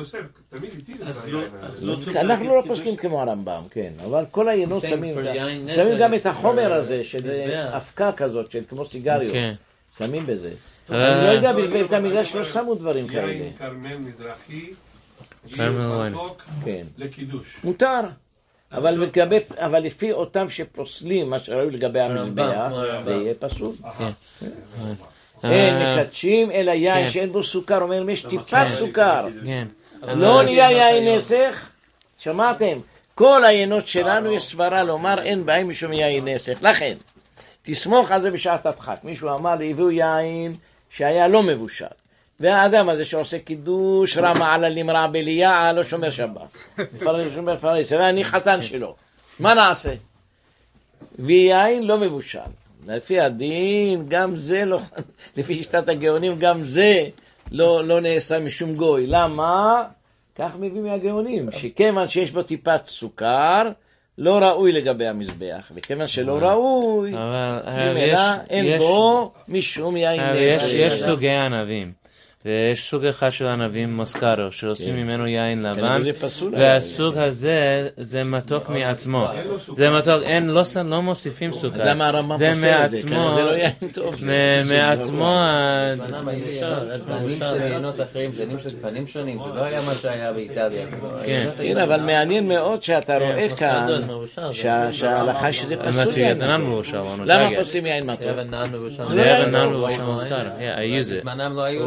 אנחנו לא פוסקים כמו הרמב"ם, כן, אבל כל היינות שמים גם את החומר הזה, של אבקה כזאת, של כמו סיגריות. שמים בזה. אני לא יודע, בבית המקדש לא שמו דברים כאלה. יין כרמל מזרחי, מתוק לקידוש. מותר. אבל לפי אותם שפוסלים מה שראו לגבי המזבח, זה יהיה פסול. אין מקדשים אלא יין שאין בו סוכר, אומר יש טיפת סוכר. לא נהיה יין נסך, שמעתם? כל היינות שלנו יש סברה לומר אין בהם משום יין נסך. לכן, תסמוך על זה בשעת הדחק. מישהו אמר לי, הביאו יין שהיה לא מבושל. והאדם הזה שעושה קידוש, רמה על הלמרע בליעה, לא שומר שבת. שומר פריס, ואני חתן שלו. מה נעשה? ויין לא מבושל. לפי הדין, גם זה לא, לפי שיטת הגאונים, גם זה לא נעשה משום גוי. למה? כך מביא מהגאונים, שכיוון שיש בו טיפת סוכר, לא ראוי לגבי המזבח, וכיוון שלא ראוי, ממילא אין בו משום יין נסך. יש סוגי ענבים. ויש סוג אחד של ענבים מוסקרו, שעושים ממנו יין לבן, והסוג הזה זה מתוק מעצמו. זה מתוק, לא מוסיפים סוכר. למה הרמב"ם עושה את זה? זה לא יין טוב. מעצמו... זנים של יינות אחרים, זנים של גוונים שונים, זה לא היה מה שהיה באיטליה. הנה, אבל מעניין מאוד שאתה רואה כאן, שההלכה שזה פסול. למה פוסלים יין מתוק? לבנן מבושל מוסקרו. בזמנם לא היו עושים יינות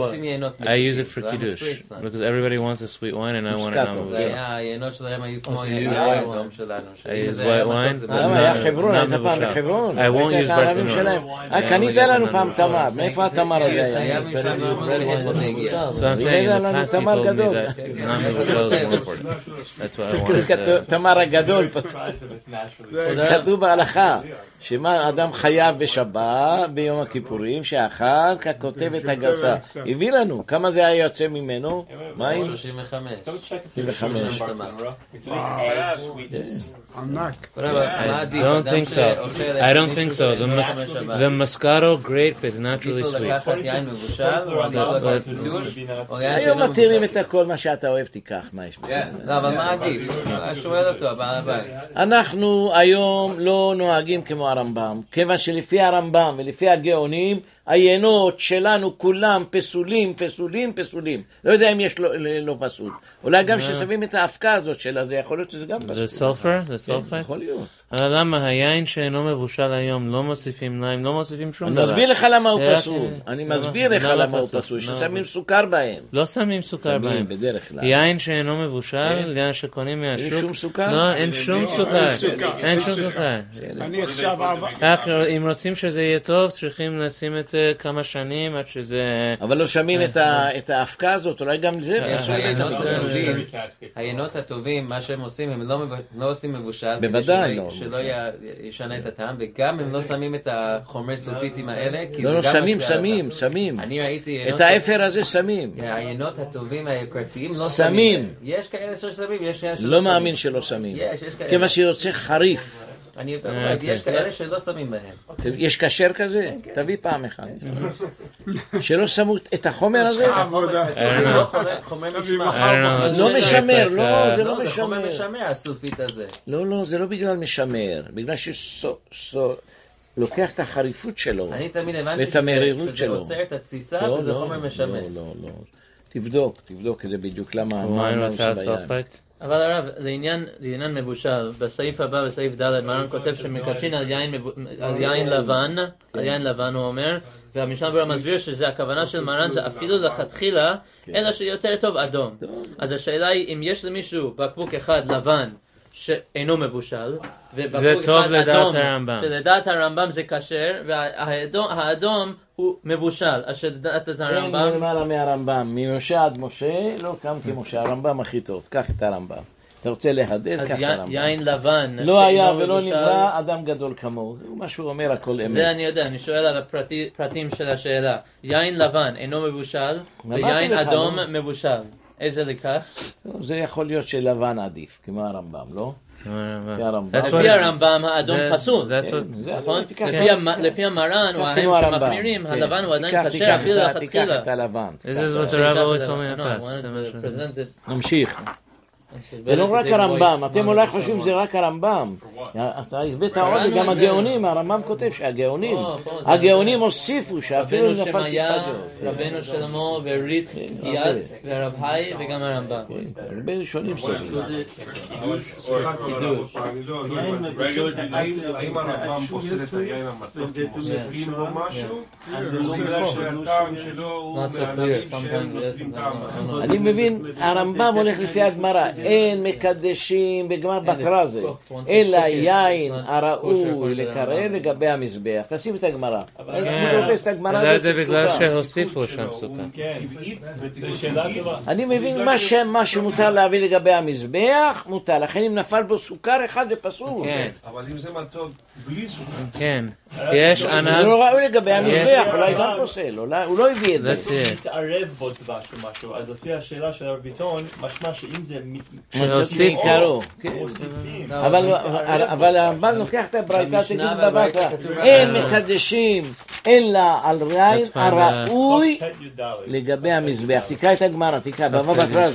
I use it for kiddush because everybody wants a sweet wine and I want it not. היינות שלהם היו כמו האדום שלנו. I use white wine. היה חברון, הייתה פעם בחברון. I won't use white. קנית לנו פעם תמר, מאיפה התמר הזה היה משם לא אמרו לי איפה זה הגיע. So I'm saying in the past he told me that not מבושל is more important. That's what I want to say. תמר הגדול. כתוב בהלכה, שמה אדם חייב בשבת ביום הכיפורים, שאכל ככותבת הגסה. הביא לנו, כמה זה היה יוצא ממנו? מים? 35. I don't think so. The Moscato grape is naturally sweet. היום מתירים את הכל, מה שאתה אוהב תיקח, מה יש? לא, אבל מה עדיף? שואל אותו, הבעל הבית. אנחנו היום לא נוהגים כמו הרמב"ם, כיוון שלפי הרמב"ם ולפי הגאונים, היינות שלנו כולם פסולים. לא יודע אם יש לא פסול. אולי גם ששמים את ההפקה הזאת שלה, זה יכול להיות שזה גם פסול. זה סולפר? זה סולפייט? יכול להיות. אבל למה היין שאינו מבושל היום לא מוסיפים מים, לא מוסיפים שום דבר? אני מסביר לך למה הוא פסול. אני מסביר לך למה הוא פסול, ששמים סוכר בהם. לא שמים סוכר בהם. בדרך כלל. יין שאינו מבושל, יין שקונים מהשוק. אין שום סוכר? לא, אין שום סוכר. אין שום סוכר. אני עכשיו... אם רוצים שזה יהיה טוב, צריכים לשים את זה כמה שנים עד שזה... אבל לא שמים את ההפקה הזאת, אולי גם זה. היינות הטובים, מה שהם עושים, הם לא עושים מבושל. בוודאי לא. שלא ישנה את הטעם, וגם הם לא שמים את החומרי סולפיטים האלה. לא, שמים. אני ראיתי... את האפר הזה שמים. היינות הטובים היוקרתיים לא שמים. יש כאלה ששמים, יש כאלה שלא שמים. לא מאמין שלא שמים. יש כאלה. כיוון שיוצא חריף. יש כאלה שלא שמים בהם. יש כשר כזה? תביא פעם אחד. שלא שמו את החומר הזה? חומר משמר. לא משמר, לא, זה לא משמר. זה חומר משמר, הסולפית הזה. לא, זה לא בגלל משמר. בגלל לוקח את החריפות שלו. אני תמיד הבנתי שזה עוצר את התסיסה וזה חומר משמר. לא. תבדוק את זה בדיוק למה... אבל הרב, לעניין מבושל, בסעיף הבא, בסעיף ד' מרן כותב שמקדשין על יין לבן, הוא אומר, והמשנה ברורה מסביר שזה הכוונה של מרן, זה אפילו לכתחילה, אלא שיותר טוב אדום. אז השאלה היא, אם יש למישהו בקבוק אחד לבן, שאינו מבושל, ובקבוק אחד אדום, שלדעת הרמב"ם זה כשר, והאדום הוא מבושל, אשר לדעת את הרמב"ם. אין למעלה מהרמב"ם, ממשה עד משה, לא קם כמשה, הרמב"ם הכי טוב, קח את הרמב"ם. אתה רוצה להדד, קח את הרמב"ם. אז יין לבן, לא היה ולא נברא אדם גדול כמוהו, מה שהוא אומר הכל אמת. זה אני יודע, אני שואל על הפרטים של השאלה. יין לבן אינו מבושל, ויין אדום מבושל. איזה לקח? זה יכול להיות שלבן עדיף, כמו הרמב"ם, לא? לפי הרמב"ם האדום פסול, נכון? לפי המרן, או ההם שמחמירים, הלבן הוא עדיין קשה אפילו לכתחילה. תיקח את הלבן. איזה זאת הרב always told me to נמשיך. זה לא רק הרמב"ם, אתם אולי חושבים שזה רק הרמב"ם. אתה הבאת עוד גם הגאונים, הרמב"ם כותב שהגאונים הוסיפו שאפילו נפל טיפה דעות. רבנו שלמה וריט גיאת והרב היי וגם הרמב"ם. הרבה ראשונים סובים. קידוש. האם הרמב"ם פוסל את היין המתוק? מוסיפים לו משהו? בגלל שהטעם שלו הוא מהלמים שהם נותנים טעם. אני מבין, הרמב"ם הולך לפי הגמרא. אין מקדשים בגמר בתרא זה, אלא יין הראוי לקרא לגבי המזבח. תשים את הגמרא. זה בגלל שהוסיפו שם סוכר. אני מבין מה שמותר להביא לגבי המזבח, מותר. לכן אם נפל בו סוכר אחד זה פסול. אבל אם זה מתוק בלי סוכר. כן. יש ענב. זה לא ראוי לגבי המזבח, אולי גם פוסל, הוא לא הביא את זה. מתערב בו דבש או משהו, אז לפי השאלה של הרב ביטון, משמע שאם זה מוסיף קרו. אבל הרמב"ם לוקח את הברייתא, תגיד בבתרא, אין מקדשים אלא על יין הראוי לגבי המזבח. תקרא את הגמרא, תקרא, בבתרא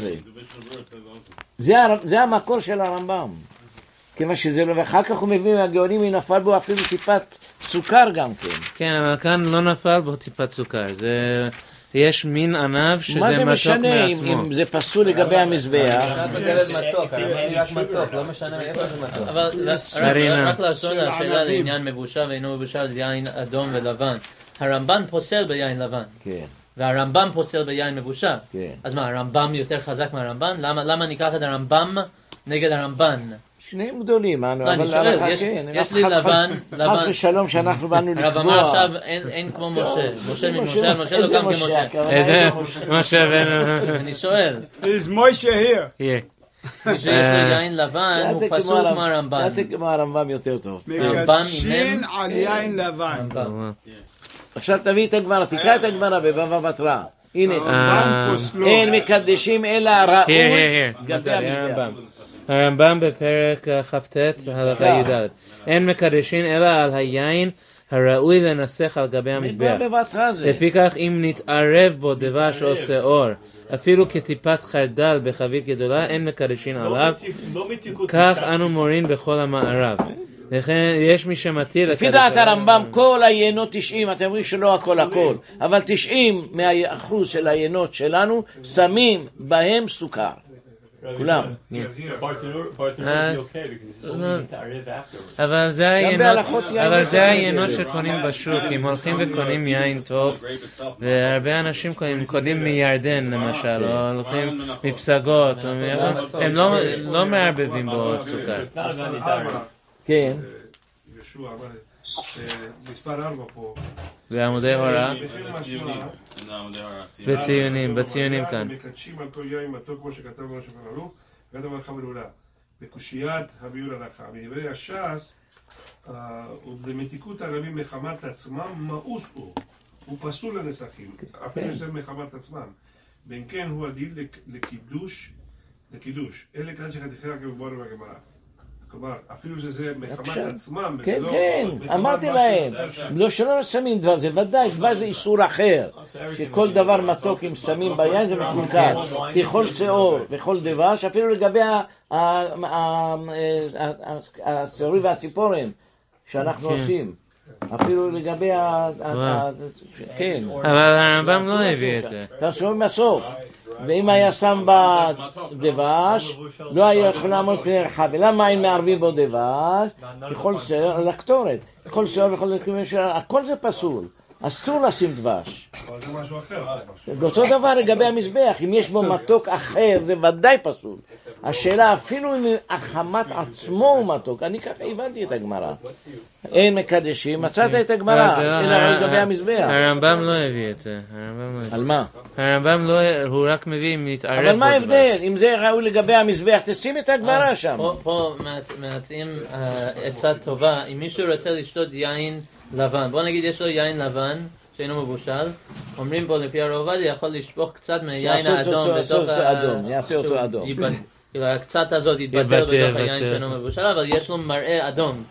זה המקור של הרמב"ם. כיוון שזה לא, ואחר כך הוא מביא מהגאונים, אם נפל בו אפילו טיפת סוכר גם כן. כן, אבל כאן לא נפל בו טיפת סוכר, יש מין ענב שזה מתוק מעצמו. מה זה משנה אם זה פסול לגבי המזבח? עכשיו בגלל מתוק, רק מתוק, לא משנה מאיפה זה מתוק. אבל רק לעשות השאלה לעניין מבושל ואינו מבושל יין אדום ולבן. הרמב"ן פוסל ביין לבן. כן. והרמב"ם פוסל ביין מבושל. אז מה, הרמב"ם יותר חזק מהרמב"ן? למה ניקח את הרמב"ם נגד הרמב"ן? שניהם גדולים, אני שואל, יש לי לבן, חס ושלום שאנחנו באנו לקבוע. הרב אמר עכשיו, אין כמו משה. משה לא גם כמשה. איזה משה אני שואל. Is Moshe here? מי שיש לו יין לבן, הוא פסול כמו הרמב"ן. זה כמו הרמב"ם יותר טוב. מקדשים על יין לבן. עכשיו תביא את הגמרא, תקרא את הגמרא בבבא בתרא. הנה, אין מקדשים אלא ראוי גבי המזבח. הרמב"ם בפרק כ"ט הלכה י"ד. אין מקדשים אלא על היין הראוי לנסח על גבי המזבח. לפיכך אם נתערב בו דבש או שעור, אפילו כטיפת חרדל בחבית גדולה, אין מקדשים עליו. כך אנו מורין בכל המערב. לכן יש מי שמתיר לפי דעת הרמב"ם כל היינות 90, אתם אומרים שלא הכל, אבל 90% של היינות שלנו שמים בהם סוכר. כולם. אבל זה היינות שקונים בשוק, אם הולכים וקונים יין טוב, והרבה אנשים קונים מירדן למשל, או הולכים מפסגות, הם לא מערבבים בו סוכר. כן. ישוע אמר מספר 4 פה. ועמודי הוראה. בציונים כאן. מקדשים על כל יין מתוק כמו שכתב בנו שולחן ערוך, ואתה אומר לך מלולה. בקושיית הביאור הלכה. מדברי הש"ס, ולמתיקות הרבים מחמת עצמם, מאוס הוא פסול לנסחים, אפילו שזה מחמת עצמם. בין כן הוא עדיף לקידוש. אלה כאן שחתיכי הכבוד בגמרא. כלומר, אפילו שזה מחמת עצמם, כן, אמרתי להם, לא שלא שמים דבר, זה ודאי, דבר זה איסור אחר, שכל דבר מתוק עם שמים ביין זה מקולקל, ככל שעור וכל דבש, אפילו לגבי השעורים והציפורים שאנחנו עושים, אפילו לגבי כן. אבל הרמב"ם לא הביא את זה. אתה שומע מהסוף. ואם היה שם בדבש, לא היה יכול לעמוד פני רחב. למה אין מערבים בו דבש? בכל שעור, לקטורת. בכל שעור וכל שעור, הכל זה פסול. אסור לשים דבש. אבל זה משהו אחר. אותו דבר לגבי המזבח, אם יש בו מתוק אחר, זה ודאי פסול. השאלה, אפילו אם החמת עצמו הוא מתוק, אני ככה הבנתי את הגמרא. אין מקדשים, מצאת את הגמרא, אלא לגבי המזבח. הרמב"ם לא הביא את זה. על מה? הרמב"ם לא, הוא רק מביא אם נתערב. אבל מה ההבדל? אם זה ראוי לגבי המזבח, תשים את הגמרא שם. פה מציעים עצה טובה, אם מישהו רוצה לשתות יין לבן, בוא נגיד יש לו יין לבן שאינו מבושל, אומרים בו לפי הרב עובדיה יכול לשפוך קצת מהיין האדום יעשה אותו אדום, קצת הזאת יתבטל בתוך היין שאינו מבושל, אבל יש לו מראה אדום.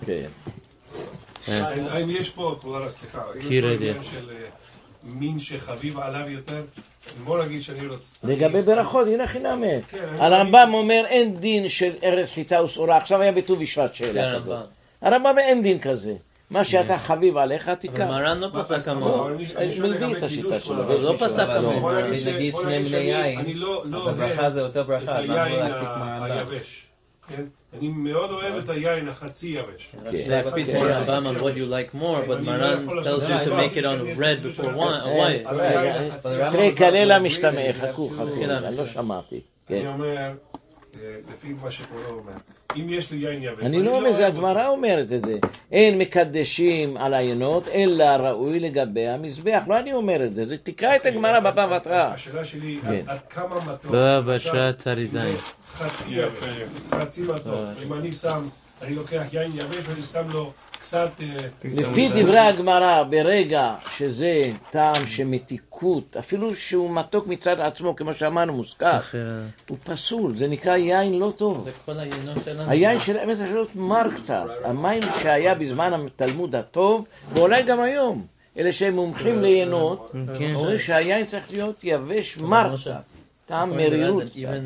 האם יש פה, סליחה, יש פה עניין של מין שחביב עליו יותר? בוא נגיד שאני רוצה לגבי ברכות, הנה חינם הרמב"ם אומר אין דין של ארץ חיטה וסעורה, עכשיו היה בט"ו בשבט שאלה כזאת, הרמב"ם אין דין כזה, מה שאתה חביב עליך תיקח. אבל מרן לא פסק כמוהו. מלביא את השיטה שלו. הוא לא פסק כמוהו. נגיד שני מיני יין, אז הברכה זה אותו ברכה, אז למה לא להקפיק מהרמב"ם? אני מאוד אוהב את היין החצי יבש. להקפיץ מהרמב"ם on what you like more, but מרן tells you to make it on red before white. תראה, כלל משתמע, חכו, אני לא שמעתי. אני אומר, לפי מה שקורא אומר, אם יש לי יין יבש... אני לא אומר, זה הגמרא אומרת את זה. אין מקדשים על העיינות, אלא ראוי לגבי המזבח. לא אני אומר את זה, תקרא את הגמרא בבבא בתרא. השאלה שלי, עד כמה מתוק... בבבא בתרא צרי זין. חצי יבש, חצי מתוק. אם אני שם, אני לוקח יין יבש ואני שם לו קצת... לפי דברי הגמרא, ברגע שזה טעם שמתיקות, אפילו שהוא מתוק מצד עצמו, כמו שאמרנו, מוסקף, הוא פסול, זה נקרא יין לא טוב. היין של האמת צריך להיות מר קצת. המים שהיה בזמן התלמוד הטוב, ואולי גם היום, אלה שהם מומחים ליינות, אומרים שהיין צריך להיות יבש מר קצת. טעם מרירות.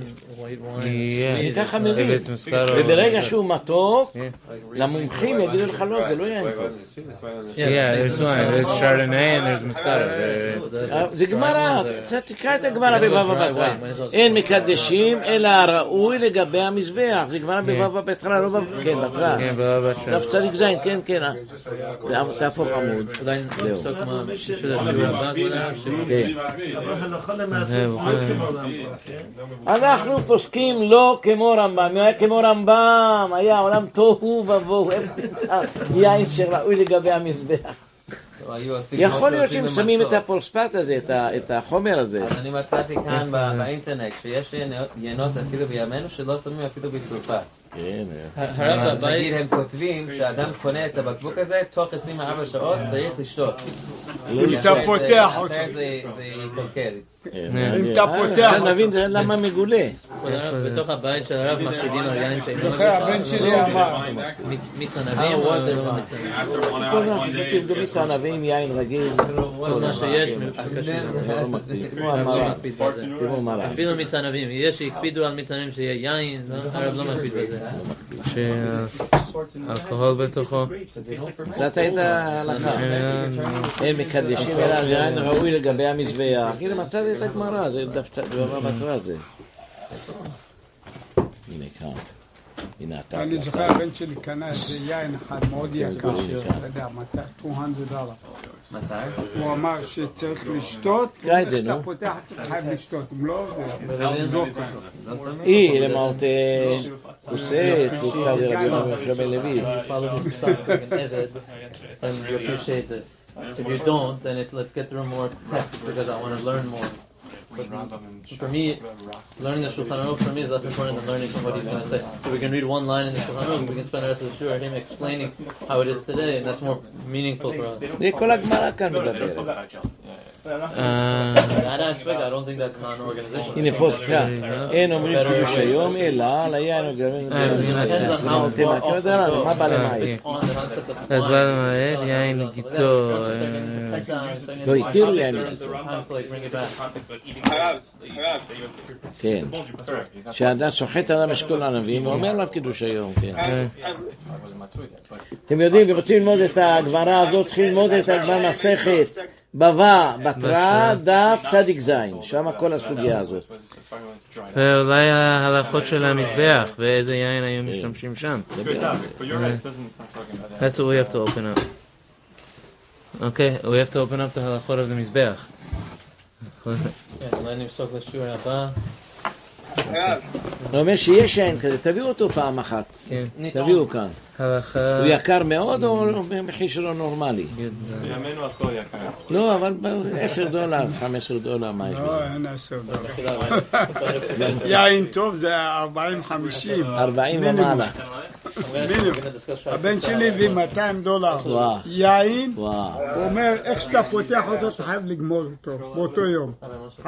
ככה מריד. וברגע שהוא מתוק, למומחים יגידו לך לא, זה לא יין טוב. there's wine, there's Chardonnay and there's Moscato. זה גמרא, תקרא את הגמרא בבבא בתרא. אין מקדשים אלא הראוי לגבי המזבח. זה גמרא בבבא בתרא, לא בבבא, כן, בתרא. כן, בבבא בתרא. דף צדיק זין, כן, כן. תהפוך עמוד. זהו. אנחנו פוסקים לא כמו רמב"ם. אם היה כמו רמב"ם, היה עולם תוהו ובוהו. יין שראוי לגבי המזבח. יכול להיות שהם שמים את הפולספט הזה, את החומר הזה. אני מצאתי כאן באינטרנט שיש יינות אפילו בימינו שלא שמים אפילו בסולפט. נגיד הם כותבים שהאדם קונה את הבקבוק הזה תוך 24 שעות צריך לשתות. אם אתה פותח אותו. אחרת זה יקלקל. אם אתה פותח אותו. נבין למה מגולה. בתוך הבית של הרב מקפידים על יין שאינו זוכר, הבן שלי אמר מצענבים או לא מצענבים. תבדו מצענבים, יין רגיל. כל מה שיש כמו מראה. אפילו מצענבים. יש שהקפידו על מצענבים שיהיה יין, הרב לא מקפיד בזה. שאלכוהול בתוכו. קצת היית הלכה. הם מקדשים אלא יין ראוי לגבי המזבח. הנה מצאתי את הגמרא, זה דווקא בתרא זה. הנה כאן. הנה אתה. אני זוכר הבן שלי קנה איזה יין אחד מאוד יקר. אתה יודע, $200. מתי? הוא אמר שצריך לשתות, כשאתה פותח אתה חייב לשתות, אם לא, אי, למרות עושה, תוקע לרבי רבי לוי. If you don't, then let's get through more text because I want to learn more. But for me, learning the Shulchan Aruch for me is less important than learning what he's going to say. So we can read one line in the Shulchan Aruch, we can spend the rest of the shur him explaining how it is today, and that's more meaningful for us. כל הגמרא כאן מדברת. That aspect, I don't think that's non-organization. הנה פה תקרא, אין אומרים פירוש היום, אלא על היין וגרמים. מה בא למעט? אז בא למעט, יין גיטו. לא התירו יין גיטו. כן. כשאדם סוחט אדם אשכול ענבים, הוא אומר עליו קידוש היום, כן. אתם יודעים, ורוצים ללמוד את הגמרא הזאת, צריכים ללמוד את הגמרא מסכת בבא בתרא דף צדיק זין, שם כל הסוגיה הזאת. ואולי ההלכות של המזבח, ואיזה יין היו משתמשים שם. That's what we have to open up. Okay, we have to open up the halachot of the מזבח. אולי נפסוק לשיעור הבא. הוא אומר שיש יין כזה, תביאו אותו פעם אחת. תביאו כאן. הוא יקר מאוד או מחיר שלו נורמלי? בימינו הכל יקר. לא, אבל $10, $15, מה יש? לא, אין $10. יין טוב זה 40-50. 40 ומעלה. הבן שלי הביא $200. יין, הוא אומר איך שאתה פותח אותו אתה חייב לגמור אותו באותו יום.